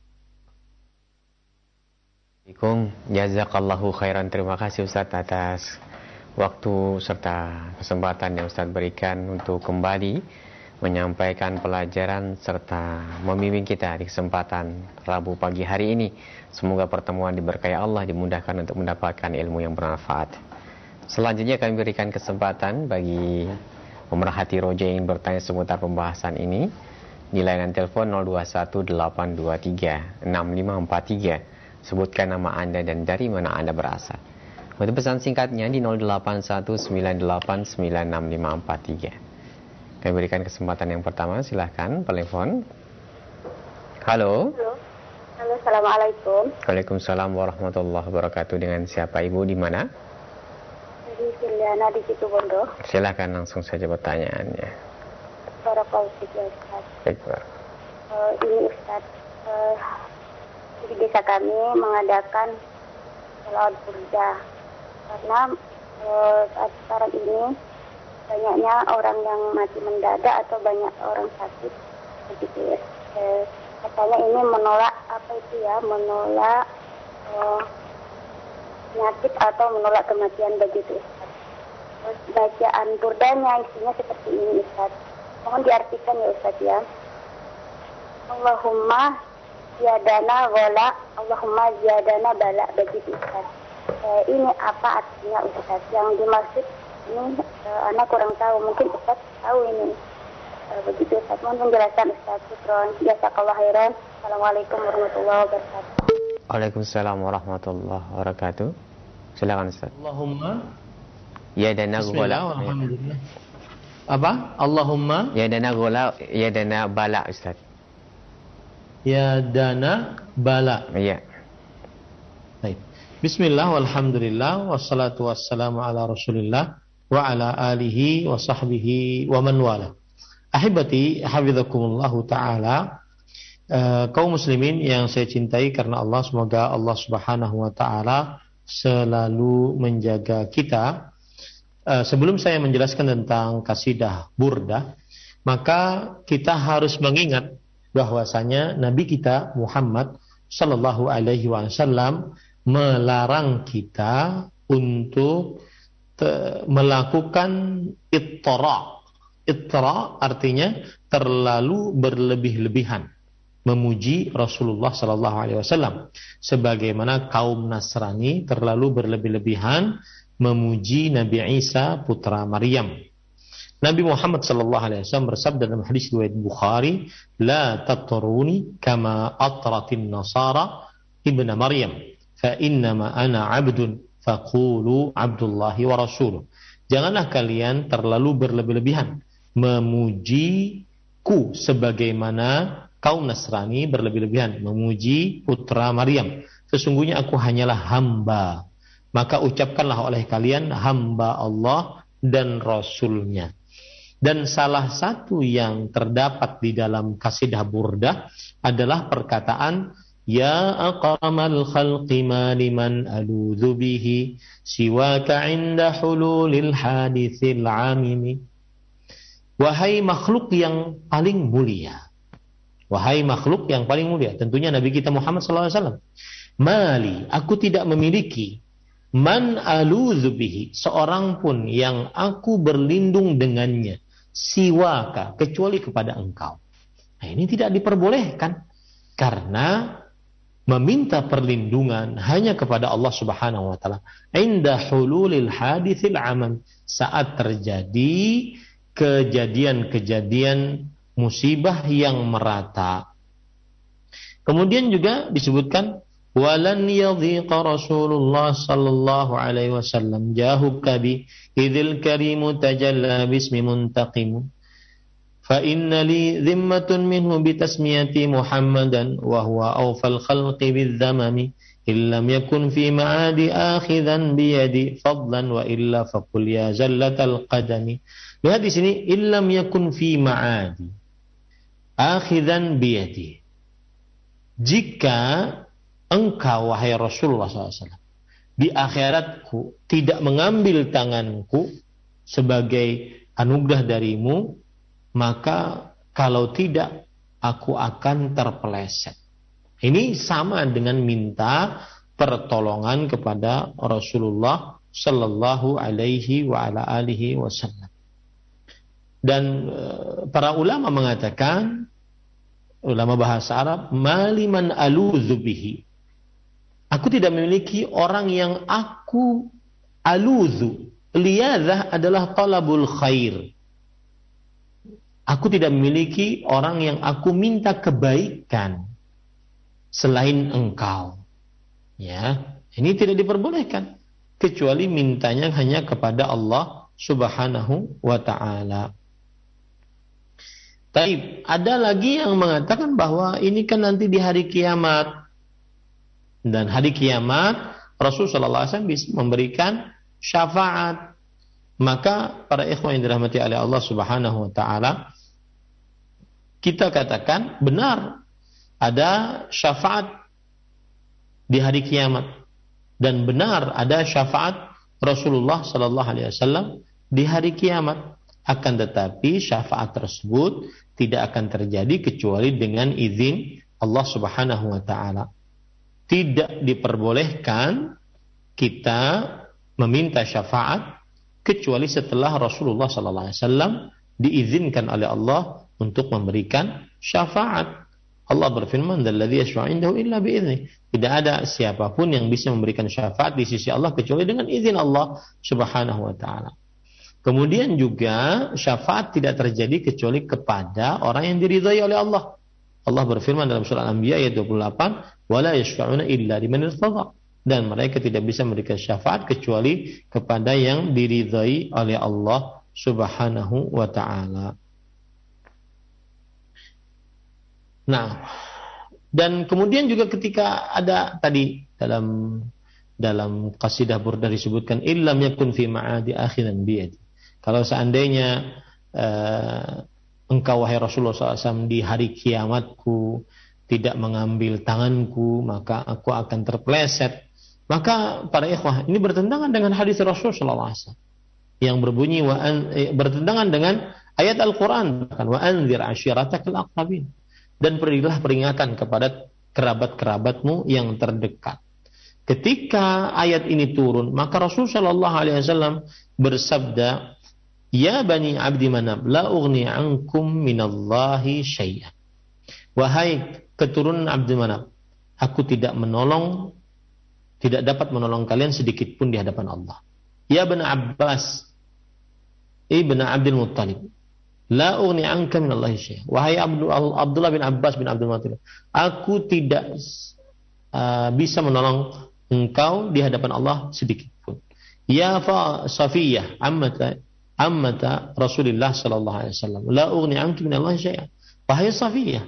Jazakallahu khairan. Terima kasih Ustaz atas waktu serta kesempatan yang Ustaz berikan untuk kembali menyampaikan pelajaran serta membimbing kita di kesempatan Rabu pagi hari ini. Semoga pertemuan diberkahi Allah, dimudahkan untuk mendapatkan ilmu yang bermanfaat. Selanjutnya kami berikan kesempatan bagi pemerhati roja yang ingin bertanya seputar pembahasan ini di layanan telepon nol dua satu delapan dua tiga enam lima empat tiga. Sebutkan nama Anda dan dari mana Anda berasal. Untuk pesan singkatnya di nol delapan satu sembilan delapan sembilan enam lima empat tiga. Kami berikan kesempatan yang pertama, silahkan telepon. Halo. Halo. Halo, assalamualaikum. Waalaikumsalam warahmatullahi wabarakatuh. Dengan siapa Ibu, di mana? Di Siliana di Situbondo. Silahkan langsung saja pertanyaannya. Barakallahu fiik ya Ustaz. Baik, Pak. Uh, ini Ustaz, uh, di desa kami mengadakan salawat burda. Karena e, saat sekarang ini banyaknya orang yang mati mendadak atau banyak orang sakit begitu ya. E, katanya ini menolak apa itu ya, menolak e, penyakit atau menolak kematian begitu Ustaz. Terus bacaan burdanya isinya seperti ini Ustaz. Mohon diartikan ya Ustaz ya. Allahumma ziyadana ghala, Allahumma ziyadana bala begitu Ustaz. Eh, ini apa artinya Ustaz? Yang dimaksud ini eh, anak kurang tahu, mungkin Ustaz tahu ini. Eh, begitu Ustaz, mohon penjelasan Ustaz. Syukron, jazakallahu khairan. Assalamualaikum warahmatullahi wabarakatuh. Waalaikumsalam warahmatullahi wabarakatuh. Silakan Ustaz. Allahumma ya dana ghala. Alhamdulillah. Apa? Allahumma ya dana ghala, ya dana bala Ustaz. ya dana bala. Iya. Baik. Bismillah walhamdulillah wassalatu wassalamu ala Rasulillah wa ala alihi wa sahbihi wa man wala. Ahibati hafizakumullahu taala, uh, kaum muslimin yang saya cintai karena Allah, semoga Allah Subhanahu wa taala selalu menjaga kita. Uh, sebelum saya menjelaskan tentang kasidah Burdah, maka kita harus mengingat bahwasanya Nabi kita Muhammad sallallahu alaihi wasallam melarang kita untuk te- melakukan ittira. Ittira artinya terlalu berlebih-lebihan memuji Rasulullah sallallahu alaihi wasallam, sebagaimana kaum Nasrani terlalu berlebih-lebihan memuji Nabi Isa putra Maryam. Nabi Muhammad sallallahu alaihi wasallam bersabda dalam hadis riwayat Bukhari, "La tatruni kama atratin nasara ibnu Maryam, fa innama ana 'abdun faqulu 'abdullahi wa rasuluh." Janganlah kalian terlalu berlebih-lebihan memujiku sebagaimana kaum Nasrani berlebih-lebihan memuji putra Maryam. Sesungguhnya aku hanyalah hamba. Maka ucapkanlah oleh kalian hamba Allah dan Rasulnya. Dan salah satu yang terdapat di dalam kasidah Burdah adalah perkataan Ya aqramal khalqi ma liman aludhu bihi siwaka inda hululil hadithil amimi. Wahai makhluk yang paling mulia, wahai makhluk yang paling mulia, tentunya Nabi kita Muhammad sallallahu alaihi wasallam. Mali, aku tidak memiliki man aludhu bihi, seorang pun yang aku berlindung dengannya, siwaka, kecuali kepada engkau. Nah, ini tidak diperbolehkan karena meminta perlindungan hanya kepada Allah Subhanahu wa taala inda hululil hadithil amam, saat terjadi kejadian-kejadian musibah yang merata. Kemudian juga disebutkan walan yadhiqa Rasulullah sallallahu alaihi wasallam jahuka bi idzil karimu tajalla bismi muntaqim fa inna li dhimmatun minhu bi tasmiyati Muhammadan wa huwa awfal khalqi bidzamami illam yakun fi ma'adi akhidhan bi yadi fadlan wa illa faqul ya zallatal qadami. Lihat di sini illam yakun fi ma'adi akhidhan bi yadi, jika engkau wahai Rasulullah sallallahu alaihi wasallam di akhiratku tidak mengambil tanganku sebagai anugerah darimu, maka kalau tidak aku akan terpeleset. Ini sama dengan minta pertolongan kepada Rasulullah sallallahu alaihi wa ala alihi wasallam. Dan uh, para ulama mengatakan, ulama bahasa Arab, maliman aludhu bihi, aku tidak memiliki orang yang aku aludhu. Liyadzah adalah talabul khair. Aku tidak memiliki orang yang aku minta kebaikan selain engkau. Ya, ini tidak diperbolehkan kecuali mintanya hanya kepada Allah Subhanahu wa taala. Taib, ada lagi yang mengatakan bahwa ini kan nanti di hari kiamat. Dan hari kiamat Rasulullah sallallahu alaihi wasallam bisa memberikan syafaat. Maka para ikhwan yang dirahmati oleh Allah Subhanahu wa taala, kita katakan benar ada syafaat di hari kiamat, dan benar ada syafaat Rasulullah sallallahu alaihi wasallam di hari kiamat. Akan tetapi syafaat tersebut tidak akan terjadi kecuali dengan izin Allah Subhanahu wa taala. Tidak diperbolehkan kita meminta syafaat kecuali setelah Rasulullah sallallahu alaihi wasallam diizinkan oleh Allah untuk memberikan syafaat. Allah berfirman, "Alladzi yashfa'u 'indahu illa bi'idznih." Tidak ada siapapun yang bisa memberikan syafaat di sisi Allah kecuali dengan izin Allah Subhanahu wa taala. Kemudian juga syafaat tidak terjadi kecuali kepada orang yang diridhai oleh Allah. Allah berfirman dalam surah Al-Anbiya ayat dua puluh delapan, "Wala yashfa'una illa liman irtadha." Dan mereka tidak bisa memberikan syafaat kecuali kepada yang diridhai oleh Allah Subhanahu wa taala. Nah, Dan kemudian juga ketika ada tadi dalam dalam qasidah Burdah disebutkan illam yakun fi ma'adi akhiran biyadi. Kalau seandainya uh, engkau wahai Rasulullah shallallahu alaihi wasallam di hari kiamatku tidak mengambil tanganku, maka aku akan terpeleset. Maka para ikhwah, ini bertentangan dengan hadis Rasul shallallahu alaihi wasallam yang berbunyi wa an, eh, bertentangan dengan ayat Al-Qur'an, bahkan wa anzir ashiratakal aqrabin, dan berilah peringatan kepada kerabat-kerabatmu yang terdekat. Ketika ayat ini turun, maka Rasul shallallahu alaihi wasallam bersabda, "Ya bani Abdi Manaf, la ughni ankum minallahi syai'an." Wahai keturunan Abdi Manaf, aku tidak menolong, tidak dapat menolong kalian sedikit pun di hadapan Allah. Ya bani Abbas, ibn Abdul Muttalib, la ughni anka minallahi syai'an. Wahai Abdullah bin Abbas bin Abdul Muttalib, aku tidak uh, bisa menolong engkau di hadapan Allah sedikit pun. Ya fa Safiyah, ammata ammata Rasulullah sallallahu alaihi wasallam, la ughni anki minallahi syai'an. Wahai Safiyah,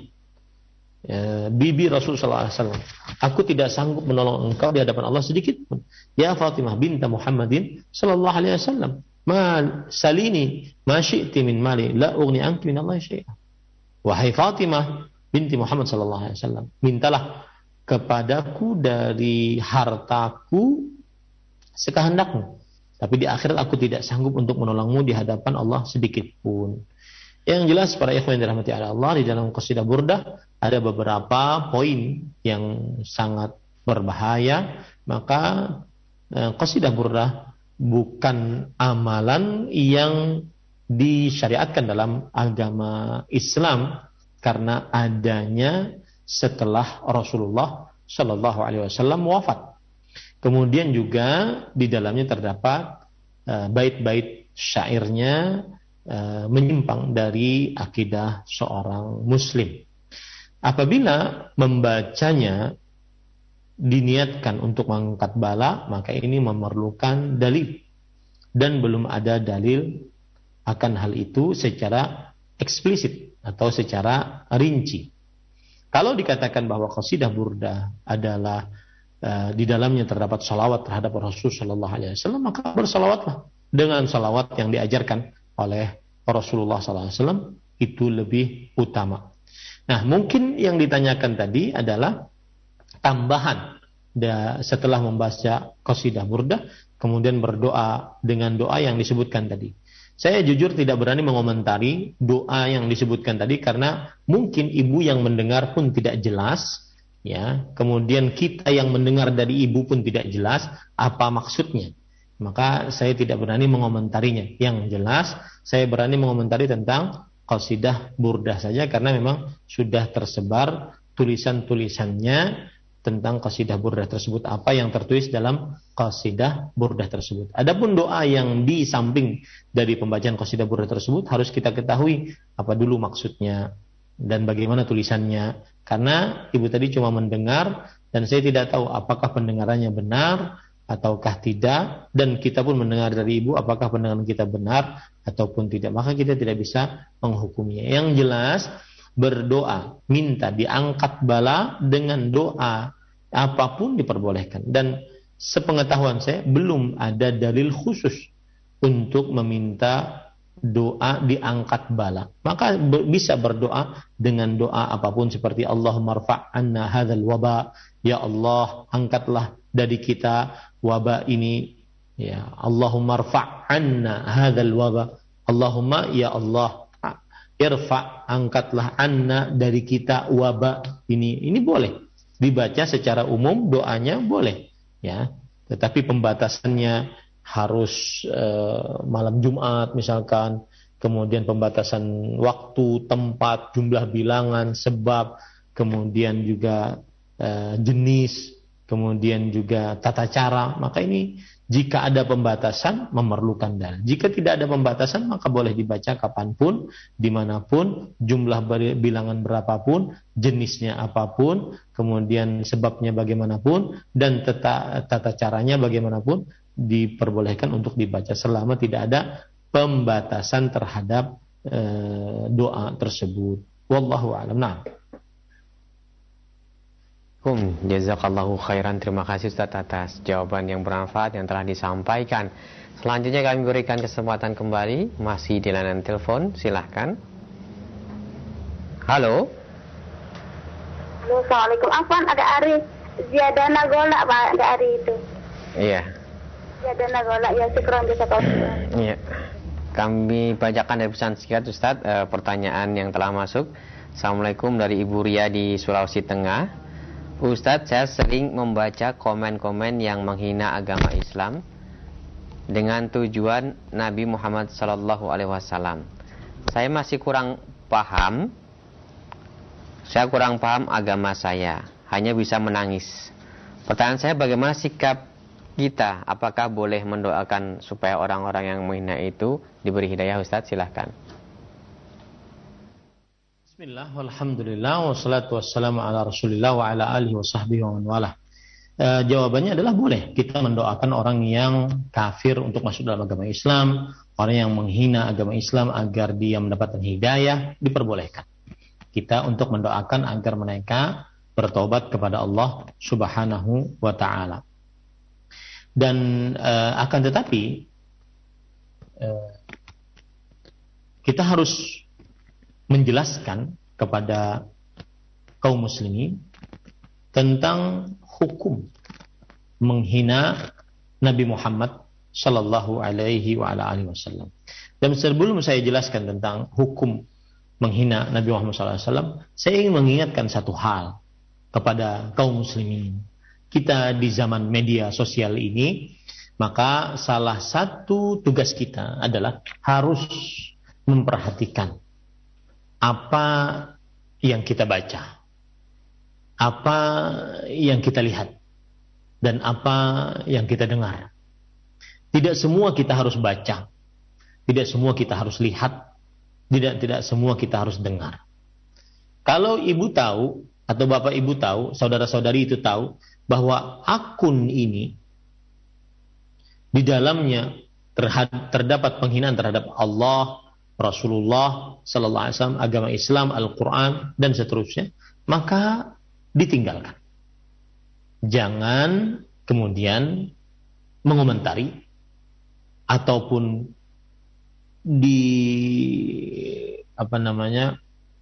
ya, bibi Rasul sallallahu alaihi wasallam, aku tidak sanggup menolong engkau di hadapan Allah sedikit pun. Ya Fatimah binta Muhammadin sallallahu alaihi wasallam, ma salini ma syi'ti min mali, la ughni anki minallahi syai'an. Wahai Fatimah binti Muhammad sallallahu alaihi wasallam, mintalah kepadaku dari hartaku sekehendakmu, tapi di akhirat aku tidak sanggup untuk menolongmu di hadapan Allah sedikit pun. Yang jelas para ikhwan yang dirahmati Allah, di dalam qasidah Burdah ada beberapa poin yang sangat berbahaya. Maka eh, qasidah Burdah bukan amalan yang disyariatkan dalam agama Islam karena adanya setelah Rasulullah Shallallahu Alaihi Wasallam wafat. Kemudian juga di dalamnya terdapat uh, bait-bait syairnya uh, menyimpang dari akidah seorang Muslim. Apabila membacanya diniatkan untuk mengangkat bala, maka ini memerlukan dalil, dan belum ada dalil akan hal itu secara eksplisit atau secara rinci. Kalau dikatakan bahwa qasidah Burdah adalah uh, di dalamnya terdapat salawat terhadap Rasul Sallallahu Alaihi Wasallam, maka bersalawatlah dengan salawat yang diajarkan oleh Rasulullah Sallallahu Alaihi Wasallam, itu lebih utama. Nah, mungkin yang ditanyakan tadi adalah tambahan da, setelah membaca qasidah Burdah, kemudian berdoa dengan doa yang disebutkan tadi. Saya jujur tidak berani mengomentari doa yang disebutkan tadi karena mungkin ibu yang mendengar pun tidak jelas, ya. Kemudian kita yang mendengar dari ibu pun tidak jelas apa maksudnya. Maka saya tidak berani mengomentarinya. Yang jelas saya berani mengomentari tentang qasidah Burdah saja karena memang sudah tersebar tulisan-tulisannya tentang qasidah Burdah tersebut, apa yang tertulis dalam qasidah Burdah tersebut. Adapun doa yang di samping dari pembacaan qasidah Burdah tersebut harus kita ketahui apa dulu maksudnya dan bagaimana tulisannya. Karena ibu tadi cuma mendengar dan saya tidak tahu apakah pendengarannya benar ataukah tidak, dan kita pun mendengar dari ibu apakah pendengaran kita benar ataupun tidak, maka kita tidak bisa menghukumnya. Yang jelas berdoa, minta diangkat bala dengan doa apapun diperbolehkan. Dan sepengetahuan saya belum ada dalil khusus untuk meminta doa diangkat bala. Maka bisa berdoa dengan doa apapun seperti Allahumma rfa' anna hadzal waba, ya Allah angkatlah dari kita wabah ini, ya Allahumma rfa' anna hadzal waba, Allahumma ya Allah irfa, angkatlah anna dari kita wabah ini. Ini boleh dibaca secara umum, doanya boleh, ya. Tetapi pembatasannya harus uh, malam Jumat misalkan, kemudian pembatasan waktu, tempat, jumlah bilangan, sebab, kemudian juga uh, jenis, kemudian juga tata cara. Maka ini jika ada pembatasan memerlukan dalil. Jika tidak ada pembatasan maka boleh dibaca kapanpun, dimanapun, jumlah bilangan berapapun, jenisnya apapun, kemudian sebabnya bagaimanapun, dan tata, tata caranya bagaimanapun, diperbolehkan untuk dibaca selama tidak ada pembatasan terhadap e, doa tersebut. Wallahu a'lam. Nah. Kum, jazakallahu khairan. Terima kasih Ustaz atas jawaban yang bermanfaat yang telah disampaikan. Selanjutnya kami berikan kesempatan kembali, masih di layanan telepon, silahkan. Halo. Halo, Assalamualaikum. Afwan, ada Ari Ziyadana Golak, Pak, ada Ari itu. Iya. Ziyadana Golak, ya syukran bisa kau. Iya. Kami bacakan dari pesan singkat Ustaz, e, pertanyaan yang telah masuk. Assalamualaikum dari Ibu Ria di Sulawesi Tengah. Ustadz, saya sering membaca komen-komen yang menghina agama Islam dengan tujuan Nabi Muhammad Sallallahu Alaihi Wasallam. Saya masih kurang paham. Saya kurang paham agama saya, hanya bisa menangis. Pertanyaan saya, bagaimana sikap kita? Apakah boleh mendoakan supaya orang-orang yang menghina itu diberi hidayah? Ustadz, silahkan. Bismillah, walhamdulillah, wassalatu wassalamu ala rasulillah wa ala alihi wa sahbihi wa man walah. E, jawabannya adalah boleh kita mendoakan orang yang kafir untuk masuk dalam agama Islam, orang yang menghina agama Islam agar dia mendapatkan hidayah, diperbolehkan. Kita untuk mendoakan agar mereka bertobat kepada Allah Subhanahu wa ta'ala. Dan e, akan tetapi e, kita harus menjelaskan kepada kaum muslimin tentang hukum menghina Nabi Muhammad sallallahu alaihi wa ala alihi wasallam. Dan sebelum saya jelaskan tentang hukum menghina Nabi Muhammad sallallahu alaihi wasallam, saya ingin mengingatkan satu hal kepada kaum muslimin. Kita di zaman media sosial ini, maka salah satu tugas kita adalah harus memperhatikan apa yang kita baca, apa yang kita lihat, dan apa yang kita dengar. Tidak semua kita harus baca, tidak semua kita harus lihat, tidak tidak semua kita harus dengar. Kalau ibu tahu atau bapak ibu tahu, saudara-saudari itu tahu bahwa akun ini di dalamnya terdapat penghinaan terhadap Allah, Rasulullah Sallallahu Alaihi Wasallam, agama Islam, Al-Quran, dan seterusnya, maka ditinggalkan. Jangan kemudian mengomentari ataupun di apa namanya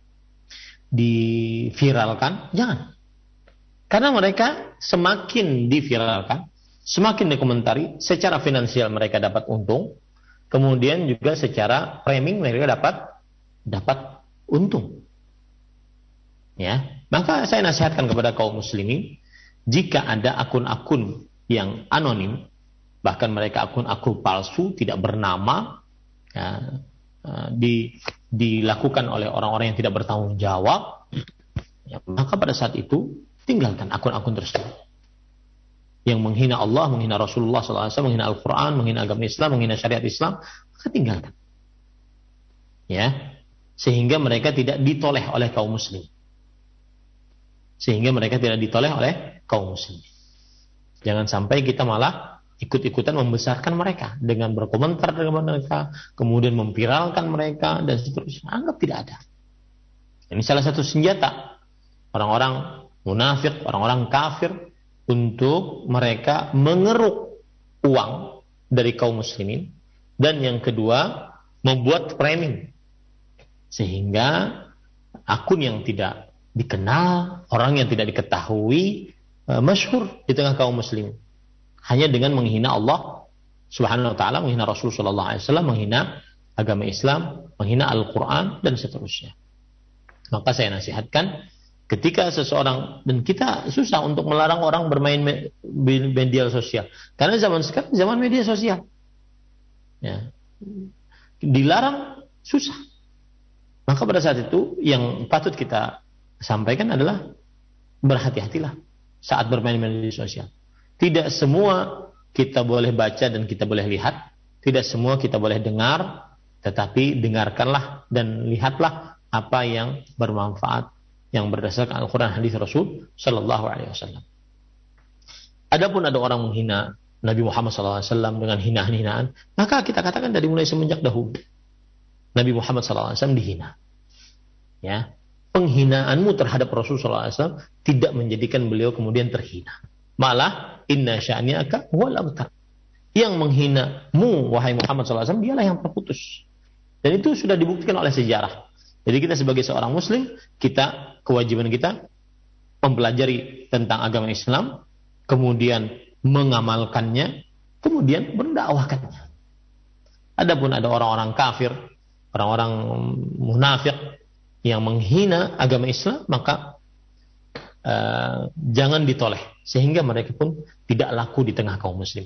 diviralkan, jangan. Karena mereka semakin diviralkan, semakin dikomentari, secara finansial mereka dapat untung. Kemudian juga secara framing mereka dapat dapat untung. Ya, maka saya nasihatkan kepada kaum muslimin, jika ada akun-akun yang anonim, bahkan mereka akun-akun palsu, tidak bernama, ya, di, dilakukan oleh orang-orang yang tidak bertanggung jawab, ya, maka pada saat itu tinggalkan akun-akun tersebut. Yang menghina Allah, menghina Rasulullah sallallahu alaihi wasallam, menghina Al-Quran, menghina agama Islam, menghina syariat Islam, maka tinggalkan. Ya, sehingga mereka tidak ditoleh oleh kaum muslim. Sehingga mereka tidak ditoleh oleh kaum muslim. Jangan sampai kita malah ikut-ikutan membesarkan mereka dengan berkomentar dengan mereka, kemudian memviralkan mereka dan seterusnya. Anggap tidak ada. Ini salah satu senjata orang-orang munafik, orang-orang kafir, untuk mereka mengeruk uang dari kaum muslimin, dan yang kedua membuat framing sehingga akun yang tidak dikenal, orang yang tidak diketahui, uh, masyhur di tengah kaum muslimin hanya dengan menghina Allah Subhanahu wa taala, menghina Rasul sallallahu alaihi wasallam, menghina agama Islam, menghina Al-Qur'an dan seterusnya. Maka saya nasihatkan, ketika seseorang, dan kita susah untuk melarang orang bermain me, media sosial, karena zaman sekarang zaman media sosial, ya, dilarang susah. Maka pada saat itu yang patut kita sampaikan adalah berhati-hatilah saat bermain media sosial. Tidak semua kita boleh baca dan kita boleh lihat, tidak semua kita boleh dengar, tetapi dengarkanlah dan lihatlah apa yang bermanfaat, yang berdasarkan Al-Quran, hadis Rasul Sallallahu Alaihi Wasallam. Adapun ada orang menghina Nabi Muhammad Sallallahu Alaihi Wasallam dengan hinaan-hinaan, maka kita katakan dari mulai semenjak dahulu Nabi Muhammad Sallallahu Alaihi Wasallam dihina. Ya, penghinaanmu terhadap Rasulullah sallallahu alaihi wasallam tidak menjadikan beliau kemudian terhina. Malah inna sya'niaka wal abtar. Yang menghinamu wahai Muhammad sallallahu alaihi wasallam dialah yang terputus. Dan itu sudah dibuktikan oleh sejarah. Jadi kita sebagai seorang muslim, kita kewajiban kita mempelajari tentang agama Islam, kemudian mengamalkannya, kemudian mendakwahkannya. Adapun ada orang-orang kafir, orang-orang munafik yang menghina agama Islam, maka uh, jangan ditoleh sehingga mereka pun tidak laku di tengah kaum muslim.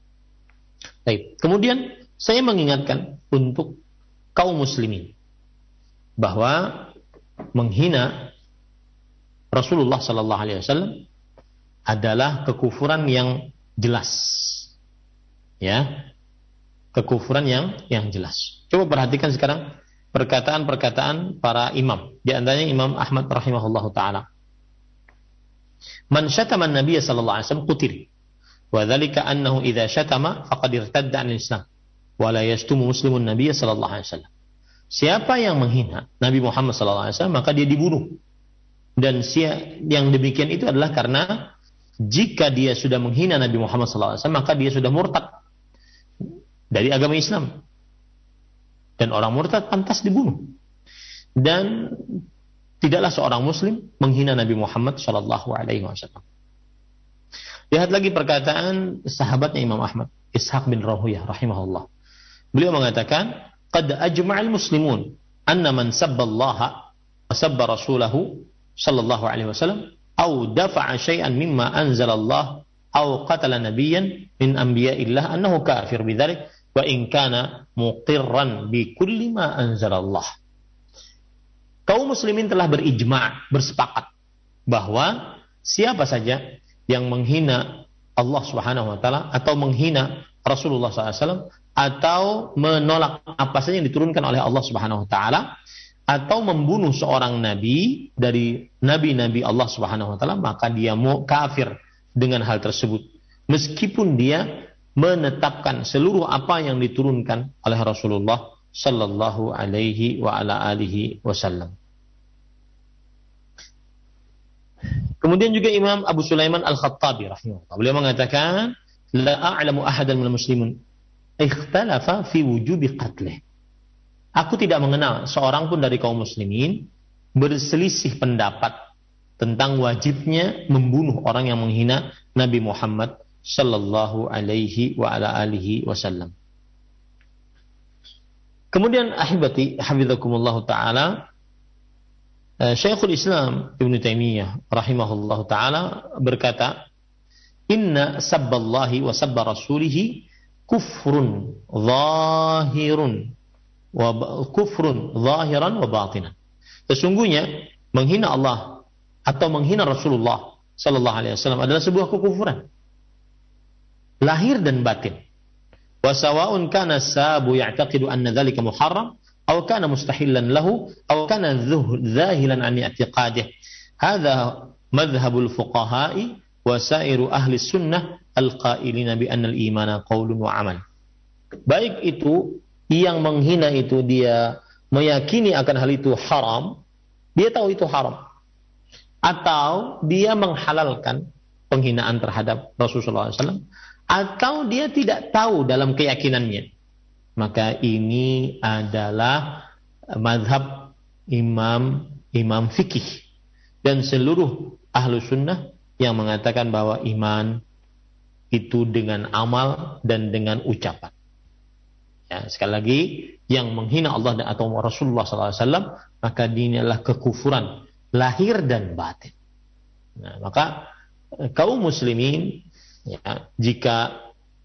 Baik. Kemudian saya mengingatkan untuk kaum muslimin bahwa menghina Rasulullah sallallahu alaihi wasallam adalah kekufuran yang jelas. Ya. Kekufuran yang yang jelas. Coba perhatikan sekarang perkataan-perkataan para imam. Di antaranya Imam Ahmad rahimahullahu taala. Man syatama an-nabiy sallallahu alaihi wasallam qutil. Wa dzalika annahu idza syatama faqad irtadda 'anil Islam. Wa la yastumu muslimun nabiy sallallahu alaihi wasallam. Siapa yang menghina Nabi Muhammad sallallahu alaihi wasallam maka dia dibunuh. Dan yang demikian itu adalah karena jika dia sudah menghina Nabi Muhammad sallallahu alaihi wasallam maka dia sudah murtad dari agama Islam. Dan orang murtad pantas dibunuh. Dan tidaklah seorang muslim menghina Nabi Muhammad sallallahu alaihi wasallam. Lihat lagi perkataan sahabatnya Imam Ahmad, Ishaq bin Rahuyah rahimahullah. Beliau mengatakan, "Qad ajma'al muslimun anna man sabballaha wa sabba rasulahu sallallahu alaihi wasallam aw dafa'a syai'an mimma anzalallah aw qatala nabiyyan min anbiya'illah annahu kafir bidzalik wa in kana muqirran bi kulli ma anzalallah." Kaum muslimin telah berijma', bersepakat bahwa siapa saja yang menghina Allah Subhanahu wa taala atau menghina Rasulullah sallallahu alaihi wasallam atau menolak apa saja yang diturunkan oleh Allah Subhanahu wa taala atau membunuh seorang nabi dari nabi-nabi Allah Subhanahu wa taala, maka dia mau kafir dengan hal tersebut meskipun dia menetapkan seluruh apa yang diturunkan oleh Rasulullah sallallahu alaihi wa ala alihi wasallam. Kemudian juga Imam Abu Sulaiman Al-Khattabi rahimahullah, beliau mengatakan, la a'lamu ahadan minal muslimin ikhtalafa fi wujubi qatlih. Aku tidak mengenal seorang pun dari kaum muslimin berselisih pendapat tentang wajibnya membunuh orang yang menghina Nabi Muhammad sallallahu alaihi wa ala alihi wasallam. Kemudian ahibati hafizakumullah taala, Syekhul Islam Ibnu Taimiyah rahimahullah taala berkata, inna sabballahi wa sabba rasulihi kufrun zahirun wa kufrun zahiran wa batinan. Sesungguhnya menghina Allah atau menghina Rasulullah sallallahu alaihi wasallam adalah sebuah kekufuran lahir dan batin. Wa sawa'un kana sabu ya'taqidu anna dzalika muharram aw kana mustahillan lahu aw kana zahilan an i'tiqadihi. Hadza madhhabul fuqaha'i wa sa'iru ahli sunnah al-qailina bi anna al-imana qaulun wa amal. Baik itu yang menghina itu dia meyakini akan hal itu haram, dia tahu itu haram, atau dia menghalalkan penghinaan terhadap Rasulullah sallallahu alaihi wasallam, atau dia tidak tahu dalam keyakinannya, maka ini adalah mazhab imam imam fikih dan seluruh ahlu sunnah yang mengatakan bahwa iman itu dengan amal dan dengan ucapan. Ya, sekali lagi, yang menghina Allah dan atau Rasulullah sallallahu alaihi wasallam maka ini adalah kekufuran lahir dan batin. Nah, maka kaum muslimin, ya, jika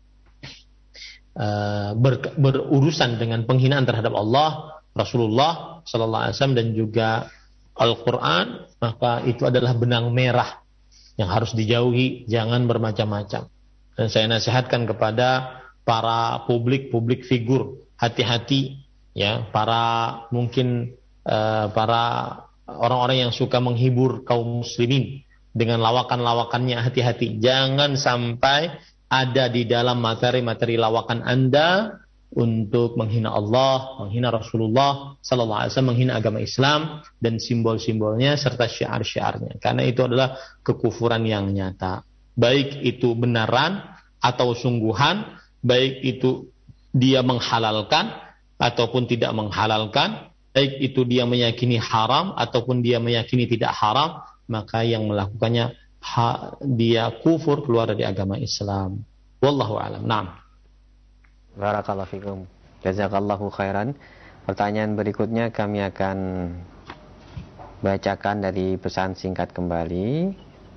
uh, ber, berurusan dengan penghinaan terhadap Allah, Rasulullah sallallahu alaihi wasallam dan juga Al-Quran, maka itu adalah benang merah yang harus dijauhi, jangan bermacam-macam. Dan saya nasihatkan kepada para publik-publik figur, hati-hati, ya, para mungkin uh, para orang-orang yang suka menghibur kaum muslimin dengan lawakan-lawakannya, hati-hati. Jangan sampai ada di dalam materi-materi lawakan Anda untuk menghina Allah, menghina Rasulullah sallallahu alaihi wasallam, menghina agama Islam dan simbol-simbolnya serta syiar-syiarnya. Karena itu adalah kekufuran yang nyata. Baik itu benaran atau sungguhan, baik itu dia menghalalkan ataupun tidak menghalalkan, baik itu dia meyakini haram ataupun dia meyakini tidak haram, maka yang melakukannya ha, dia kufur, keluar dari agama Islam. Wallahu a'lam. Naam. Barakallahu fikum. Jazakallahu khairan. Pertanyaan berikutnya kami akan bacakan dari pesan singkat kembali.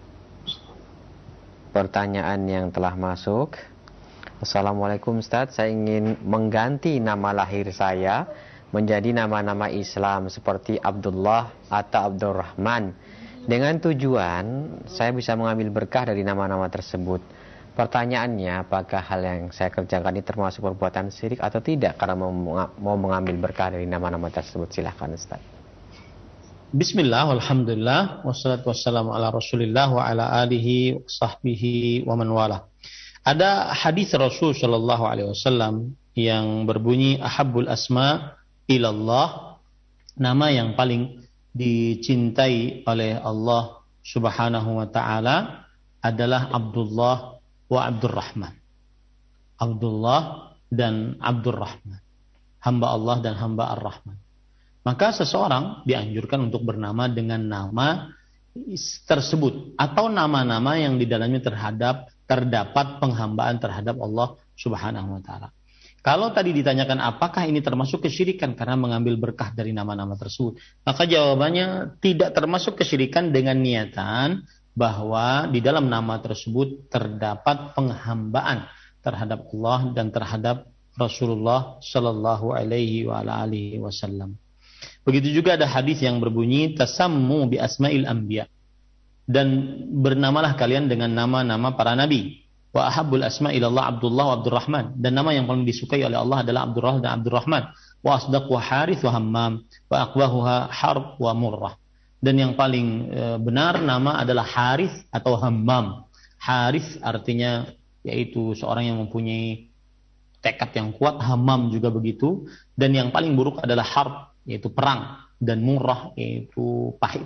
Pertanyaan yang telah masuk. Assalamualaikum Ustaz, saya ingin mengganti nama lahir saya menjadi nama-nama Islam seperti Abdullah atau Abdurrahman. Dengan tujuan saya bisa mengambil berkah dari nama-nama tersebut. Pertanyaannya, apakah hal yang saya kerjakan ini termasuk perbuatan syirik atau tidak karena mau, mau mengambil berkah dari nama-nama tersebut? Silahkan Ustaz. Bismillah, alhamdulillah, wassalatu wassalamu ala rasulillah wa ala alihi wa sahbihi wa man wala. Ada hadis Rasul sallallahu alaihi wasallam yang berbunyi ahabbul asma ilallah, nama yang paling dicintai oleh Allah Subhanahu wa taala adalah Abdullah wa Abdurrahman. Abdullah dan Abdurrahman, hamba Allah dan hamba Ar-Rahman. Maka seseorang dianjurkan untuk bernama dengan nama tersebut atau nama-nama yang di dalamnya terhadap terdapat penghambaan terhadap Allah Subhanahu wa taala. Kalau tadi ditanyakan apakah ini termasuk kesyirikan karena mengambil berkah dari nama-nama tersebut, maka jawabannya tidak termasuk kesyirikan dengan niatan bahwa di dalam nama tersebut terdapat penghambaan terhadap Allah dan terhadap Rasulullah sallallahu alaihi wa ala alihi wasallam. Begitu juga ada hadis yang berbunyi tasammu bi asma'il anbiya, dan bernamalah kalian dengan nama-nama para nabi. Wa ahabbul asma ilallah Abdullah wa Abdurrahman, dan nama yang paling disukai oleh Allah adalah Abdullah dan Abdurrahman. Wa asdaqu Harith wa Hammam wa aqwahuha Harb wa Murrah, dan yang paling e, benar nama adalah Harith atau Hammam. Harith artinya yaitu seorang yang mempunyai tekad yang kuat, Hammam juga begitu, dan yang paling buruk adalah Harb, yaitu perang, dan Murrah yaitu pahit.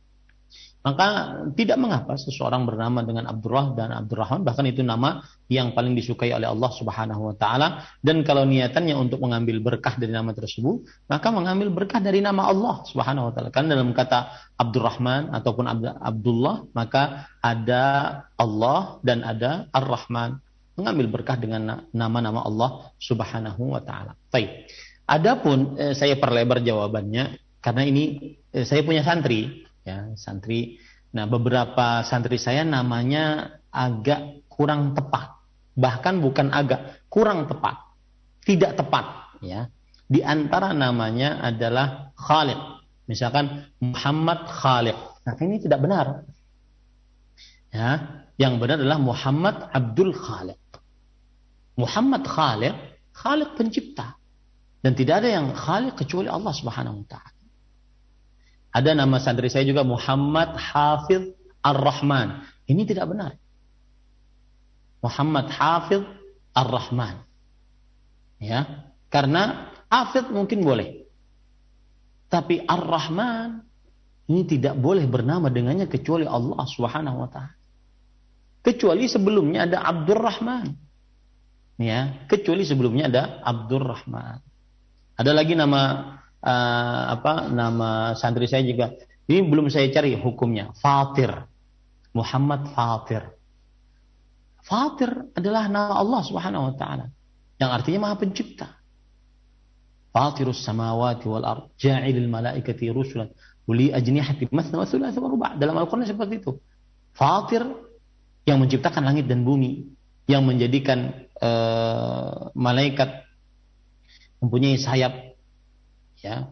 Maka tidak mengapa seseorang bernama dengan Abdullah dan Abdurrahman, bahkan itu nama yang paling disukai oleh Allah Subhanahu wa taala. Dan kalau niatannya untuk mengambil berkah dari nama tersebut, maka mengambil berkah dari nama Allah Subhanahu wa taala. Karena dalam kata Abdurrahman ataupun Abdullah, maka ada Allah dan ada Ar-Rahman. Mengambil berkah dengan nama-nama Allah Subhanahu wa taala. Baik. Adapun eh, saya perlebar jawabannya karena ini eh, saya punya santri. Ya, santri. Nah, beberapa santri saya namanya agak kurang tepat. Bahkan bukan agak, kurang tepat. Tidak tepat, ya. Di antara namanya adalah Khalid. Misalkan Muhammad Khalid. Nah, ini tidak benar. Ya, yang benar adalah Muhammad Abdul Khalid. Muhammad Khalid, Khalid pencipta. Dan tidak ada yang Khalid kecuali Allah Subhanahu wa taala. Ada nama santri saya juga Muhammad Hafidh Ar-Rahman. Ini tidak benar. Muhammad Hafidh Ar-Rahman. Ya, karena Hafidh mungkin boleh. Tapi Ar-Rahman ini tidak boleh bernama dengannya kecuali Allah Subhanahu wa taala. Kecuali sebelumnya ada Abdurrahman. Ya, kecuali sebelumnya ada Abdurrahman. Ada lagi nama Uh, apa nama santri saya juga ini belum saya cari hukumnya, Fatir, Muhammad Fatir. Fatir adalah nama Allah Subhanahu wa taala yang artinya Maha Pencipta. Fatirus samawati wal ard, ja'ilul malaikati rusulan uli ajnihati mathna wa thulatha wa ruba'. Dalam Al-Qur'an seperti itu. Fatir yang menciptakan langit dan bumi, yang menjadikan uh, malaikat mempunyai sayap. Ya,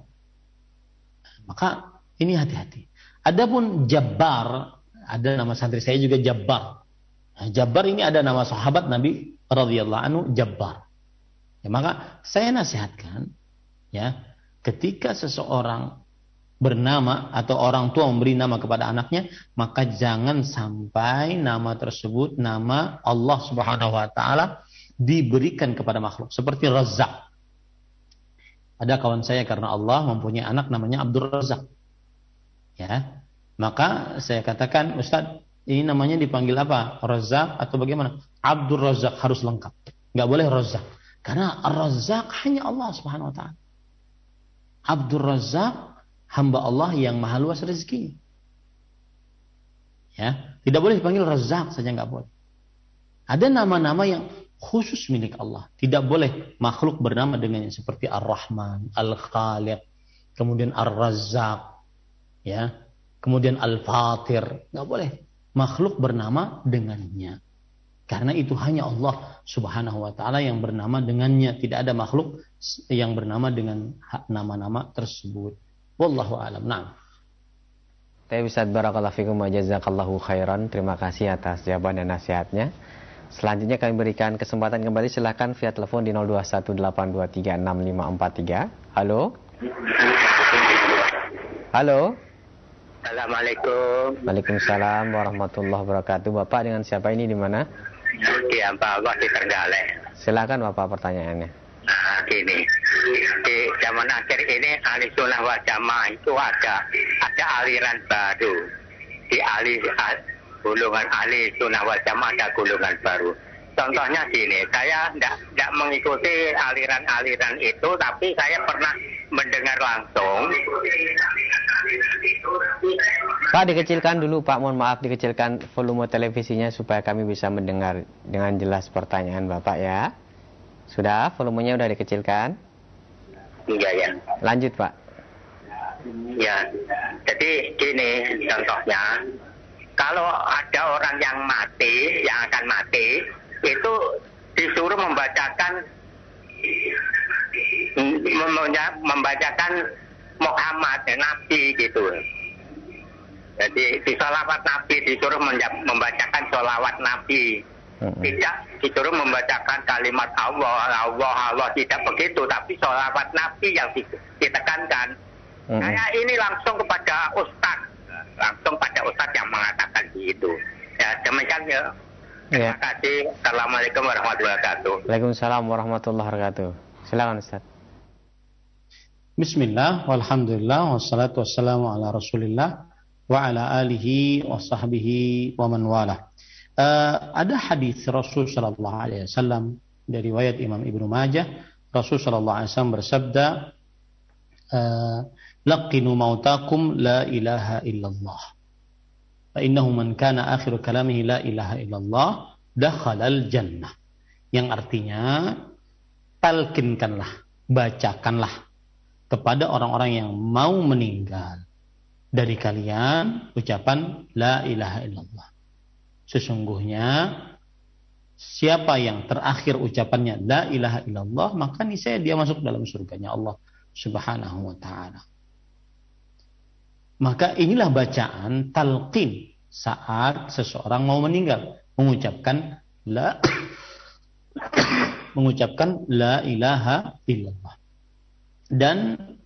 maka ini hati-hati. Adapun Jabbar, ada nama santri saya juga Jabbar. Nah, Jabbar ini ada nama sahabat Nabi radhiyallahu anhu Jabbar. Ya, maka saya nasihatkan, ya, ketika seseorang bernama atau orang tua memberi nama kepada anaknya, maka jangan sampai nama tersebut nama Allah Subhanahu wa taala diberikan kepada makhluk. Seperti Razzaq. Ada kawan saya karena Allah mempunyai anak namanya Abdul Razzaq. Ya. Maka saya katakan, Ustaz, ini namanya dipanggil apa? Razzaq atau bagaimana? Abdul Razzaq, harus lengkap. Enggak boleh Razzaq. Karena Ar-Razzaq hanya Allah Subhanahu wa taala. Abdul Razzaq, hamba Allah yang maha luas rezeki. Ya, tidak boleh dipanggil Razzaq saja, enggak boleh. Ada nama-nama yang khusus milik Allah. Tidak boleh makhluk bernama dengannya, seperti Ar-Rahman, Al-Khaliq, kemudian Ar-Razzaq, ya, kemudian Al-Fatir. Nggak boleh makhluk bernama dengannya. Karena itu hanya Allah Subhanahu wa taala yang bernama dengannya. Tidak ada makhluk yang bernama dengan nama-nama tersebut. Wallahu a'lam. Nah. Tapi Ustaz, barakallahu fikum wa jazakallahu khairan. Terima kasih atas jawaban dan nasihatnya. Selanjutnya kami berikan kesempatan kembali, silakan via telepon di nol dua satu delapan dua tiga enam lima empat tiga. Halo. Halo. Assalamualaikum. Waalaikumsalam warahmatullahi wabarakatuh. Bapak dengan siapa ini, di mana? Di Ampawah, di Trenggalek. Silakan Bapak pertanyaannya. Nah, gini. Di zaman akhir ini ahli sunnah wal jamaah itu ada ada aliran baru. Di ahli golongan ahli sunnah wal jamaah ada golongan baru. Contohnya gini, saya tidak mengikuti aliran-aliran itu, tapi saya pernah mendengar langsung. Pak, dikecilkan dulu Pak, mohon maaf, dikecilkan volume televisinya supaya kami bisa mendengar dengan jelas pertanyaan Bapak ya. Sudah, volumenya sudah dikecilkan? Iya ya. Lanjut Pak. Ya, jadi gini contohnya, kalau ada orang yang mati, yang akan mati, itu disuruh membacakan membacakan Muhammad, Nabi gitu. Jadi di sholawat Nabi disuruh membacakan sholawat Nabi. Tidak disuruh membacakan kalimat Allah, Allah, Allah. Tidak begitu, tapi sholawat Nabi yang ditekankan. Hmm. Saya ini langsung kepada Ustadz, langsung pada Ustadz yang mengatakan begitu. Ya, demikian ya. Terima ya. kasih. Assalamualaikum warahmatullahi wabarakatuh. Waalaikumsalam warahmatullahi wabarakatuh. Silakan Ustadz. Bismillah, walhamdulillah, wassalatu wassalamu ala rasulillah wa ala alihi wa sahbihi wa man wala. Uh, ada hadis Rasul sallallahu alaihi wasallam dari riwayat Imam Ibnu Majah. Rasul sallallahu alaihi wasallam bersabda, uh, laqinu mautakum la ilaha illallah. Fa innahu man kana akhiru kalamihi la ilaha illallah dakhalal jannah. Yang artinya, talkinkanlah, bacakanlah kepada orang-orang yang mau meninggal dari kalian ucapan la ilaha illallah. Sesungguhnya siapa yang terakhir ucapannya la ilaha illallah, maka niscaya dia masuk dalam surganya Allah Subhanahu wa taala. Maka inilah bacaan talqin saat seseorang mau meninggal, mengucapkan la mengucapkan la ilaha illallah. Dan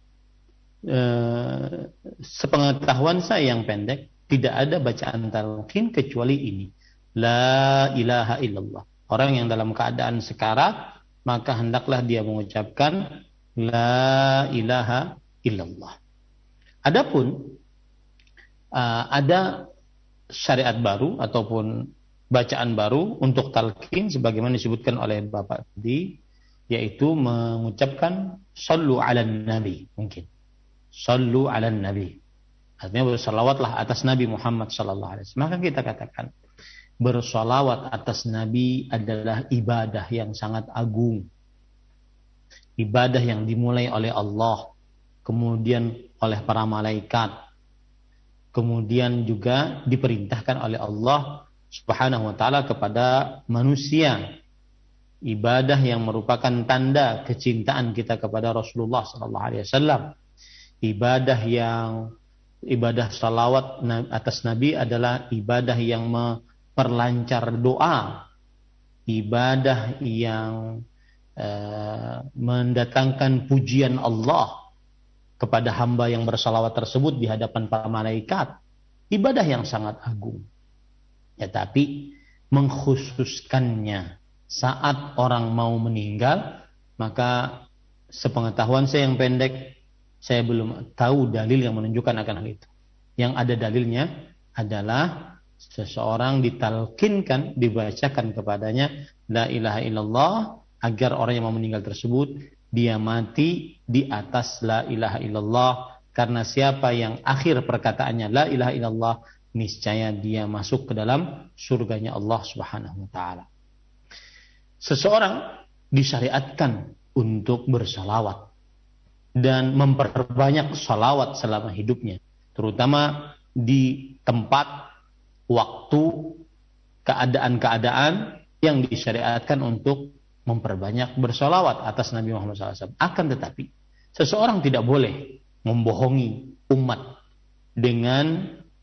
eh, sepengetahuan saya yang pendek, tidak ada bacaan talqin kecuali ini, la ilaha illallah. Orang yang dalam keadaan sekarat, maka hendaklah dia mengucapkan la ilaha illallah. Adapun uh, ada syariat baru ataupun bacaan baru untuk talqin sebagaimana disebutkan oleh Bapak tadi, yaitu mengucapkan sallu ala nabi, mungkin sallu ala nabi, artinya bersalawatlah atas Nabi Muhammad sallallahu alaihi wasallam. Maka kita katakan bersalawat atas Nabi adalah ibadah yang sangat agung, ibadah yang dimulai oleh Allah, kemudian oleh para malaikat, kemudian juga diperintahkan oleh Allah Subhanahu wa taala kepada manusia. Ibadah yang merupakan tanda kecintaan kita kepada Rasulullah sallallahu alaihi wasallam. Ibadah yang ibadah salawat atas Nabi adalah ibadah yang memperlancar doa. Ibadah yang uh, mendatangkan pujian Allah kepada hamba yang bersalawat tersebut di hadapan para malaikat. Ibadah yang sangat agung. Ya, tapi mengkhususkannya saat orang mau meninggal, maka sepengetahuan saya yang pendek, saya belum tahu dalil yang menunjukkan akan hal itu. Yang ada dalilnya adalah seseorang ditalkinkan, dibacakan kepadanya la ilaha illallah, agar orang yang mau meninggal tersebut dia mati di atas la ilaha illallah. Karena siapa yang akhir perkataannya la ilaha illallah, niscaya dia masuk ke dalam surganya Allah Subhanahu wa taala. Seseorang disyariatkan untuk bersalawat dan memperbanyak salawat selama hidupnya, terutama di tempat, waktu, keadaan-keadaan yang disyariatkan untuk memperbanyak bersalawat atas Nabi Muhammad shallallahu alaihi wasallam. Akan tetapi, seseorang tidak boleh membohongi umat dengan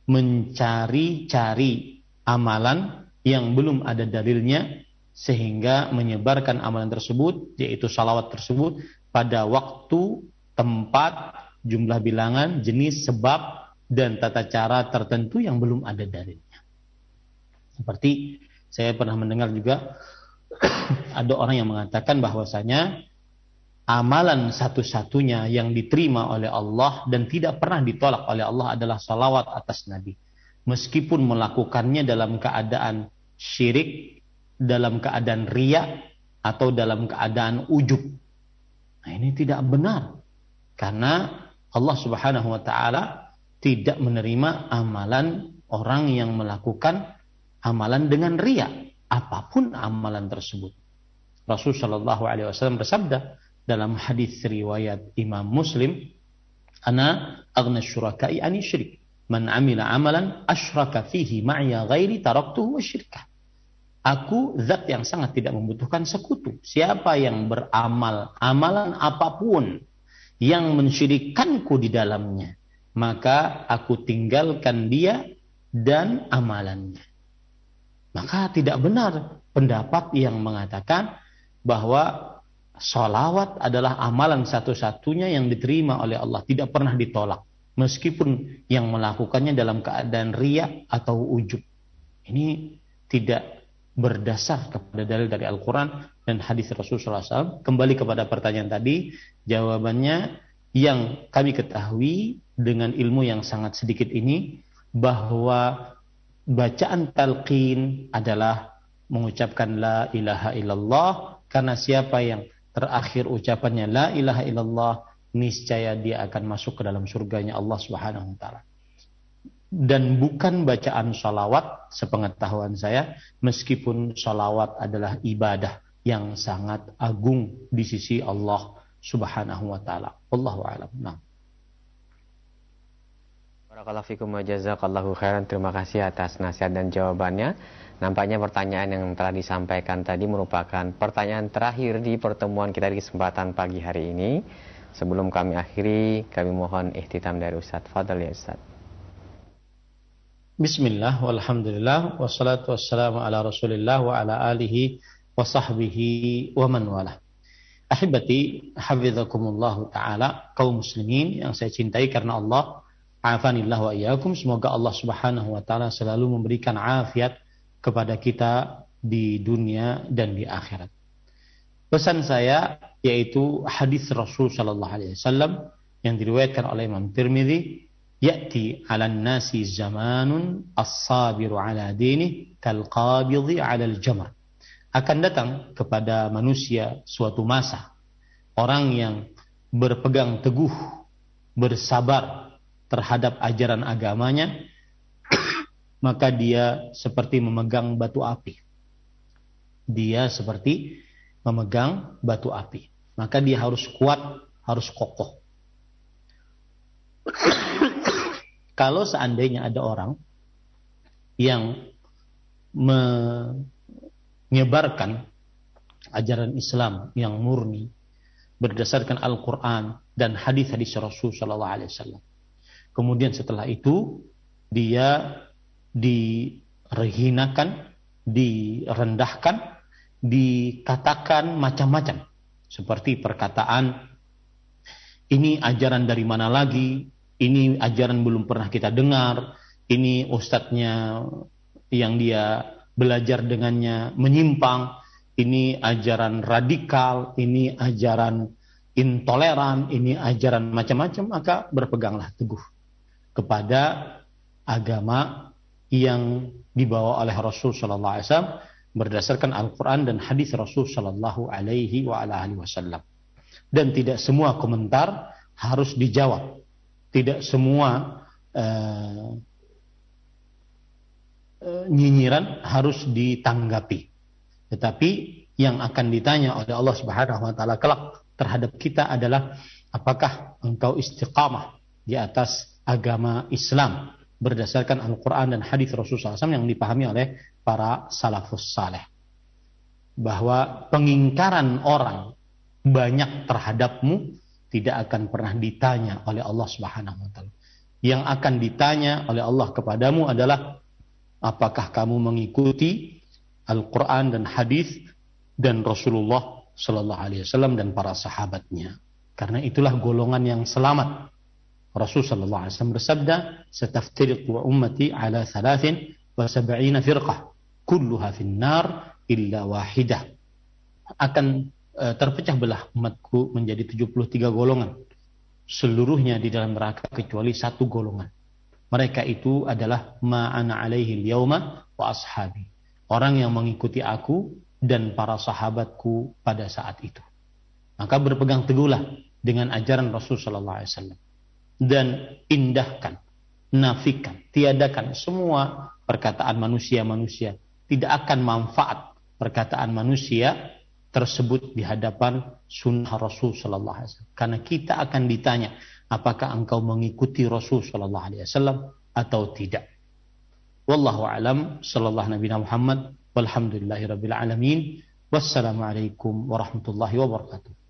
mencari-cari amalan yang belum ada dalilnya, sehingga menyebarkan amalan tersebut, yaitu salawat tersebut, pada waktu, tempat, jumlah bilangan, jenis, sebab, dan tata cara tertentu yang belum ada dalilnya. Seperti saya pernah mendengar juga ada orang yang mengatakan bahwasanya amalan satu-satunya yang diterima oleh Allah dan tidak pernah ditolak oleh Allah adalah salawat atas Nabi. Meskipun melakukannya dalam keadaan syirik, dalam keadaan riya, atau dalam keadaan ujub. Nah, ini tidak benar. Karena Allah Subhanahu wa taala tidak menerima amalan orang yang melakukan amalan dengan riya, apapun amalan tersebut. Rasul sallallahu alaihi wasallam bersabda dalam hadis riwayat Imam Muslim, "Ana aghna syuraka'i 'ani syirik. Man 'amila 'amalan asyraka fihi ma'iya ghairi taraktuhu wa syirkah." Aku zat yang sangat tidak membutuhkan sekutu. Siapa yang beramal amalan apapun yang mensyirikanku di dalamnya, maka aku tinggalkan dia dan amalannya. Maka tidak benar pendapat yang mengatakan bahwa sholawat adalah amalan satu-satunya yang diterima oleh Allah, tidak pernah ditolak, meskipun yang melakukannya dalam keadaan riya atau ujub. Ini tidak berdasar kepada dalil dari Al-Quran dan hadis Rasulullah shallallahu alaihi wasallam. Kembali kepada pertanyaan tadi, jawabannya yang kami ketahui dengan ilmu yang sangat sedikit ini, bahwa bacaan talqin adalah mengucapkan la ilaha illallah, karena siapa yang terakhir ucapannya la ilaha illallah, niscaya dia akan masuk ke dalam surganya Allah Subhanahu wa taala. Dan bukan bacaan salawat sepengetahuan saya, meskipun salawat adalah ibadah yang sangat agung di sisi Allah Subhanahu wa taala. Wallahu a'lam. Nah. Barakallahu fikum wa jazakallahu khairan. Terima kasih atas nasihat dan jawabannya. Nampaknya pertanyaan yang telah disampaikan tadi merupakan pertanyaan terakhir di pertemuan kita di kesempatan pagi hari ini. Sebelum kami akhiri, kami mohon ihtitam dari Ustaz. Fadhal ya Ustaz. Bismillah, walhamdulillah, wassalatu wassalamu ala rasulillah wa ala alihi wa sahbihi wa man wala. Ahibati, hafizakumullahu ta'ala, kaum muslimin yang saya cintai karena Allah, afanillah wa iyyakum, semoga Allah Subhanahu wa ta'ala selalu memberikan afiat kepada kita di dunia dan di akhirat. Pesan saya yaitu hadis Rasul sallallahu alaihi wasallam yang diriwayatkan oleh Imam Tirmidzi, ya'ti 'alan nasi zamanun as-sabiru 'ala dinih kal qabidhi 'alal jamr. Akan datang kepada manusia suatu masa orang yang berpegang teguh, bersabar terhadap ajaran agamanya, maka dia seperti memegang batu api. Dia seperti memegang batu api. Maka dia harus kuat, harus kokoh. Kalau seandainya ada orang yang menyebarkan ajaran Islam yang murni berdasarkan Al-Quran dan hadis-hadis Rasul Sallallahu Alaihi Wasallam, kemudian setelah itu dia direhinakan, direndahkan, dikatakan macam-macam, seperti perkataan ini ajaran dari mana lagi, ini ajaran belum pernah kita dengar, ini ustadznya yang dia belajar dengannya menyimpang, ini ajaran radikal, ini ajaran intoleran, ini ajaran macam-macam, maka berpeganglah teguh kepada agama yang dibawa oleh Rasul sallallahu alaihi wasallam berdasarkan Al-Qur'an dan hadis Rasul sallallahu alaihi wa ala alihi wasallam. Dan tidak semua komentar harus dijawab. Tidak semua uh, uh, nyinyiran harus ditanggapi. Tetapi yang akan ditanya oleh Allah Subhanahu wa taala kelak terhadap kita adalah apakah engkau istiqamah di atas agama Islam berdasarkan Al-Quran dan hadis Rasulullah sallallahu alaihi wasallam yang dipahami oleh para salafus saleh. Bahwa pengingkaran orang banyak terhadapmu tidak akan pernah ditanya oleh Allah Subhanahu wa taala. Yang akan ditanya oleh Allah kepadamu adalah apakah kamu mengikuti Al-Quran dan hadis dan Rasulullah sallallahu alaihi wasallam dan para sahabatnya. Karena itulah golongan yang selamat. Rasul sallallahu alaihi wasallam bersabda, "Sataftariqu ummati ala thalathin wa sab'ina firqah, kulluha finnar illa wahidah." Akan uh, terpecah belah umatku menjadi tujuh puluh tiga golongan. Seluruhnya di dalam neraka kecuali satu golongan. Mereka itu adalah ma ana alaihi al-yauma wa ashabi. Orang yang mengikuti aku dan para sahabatku pada saat itu. Maka berpegang teguhlah dengan ajaran Rasul sallallahu alaihi wasallam dan indahkan, nafikan, tiadakan semua perkataan manusia-manusia. Tidak akan manfaat perkataan manusia tersebut di hadapan sunnah Rasul sallallahu alaihi wasallam. Karena kita akan ditanya, apakah engkau mengikuti Rasul sallallahu alaihi wasallam atau tidak. Wallahu a'lam, sallallahu nabi Muhammad, walhamdulillahirabbil alamin. Wassalamualaikum warahmatullahi wabarakatuh.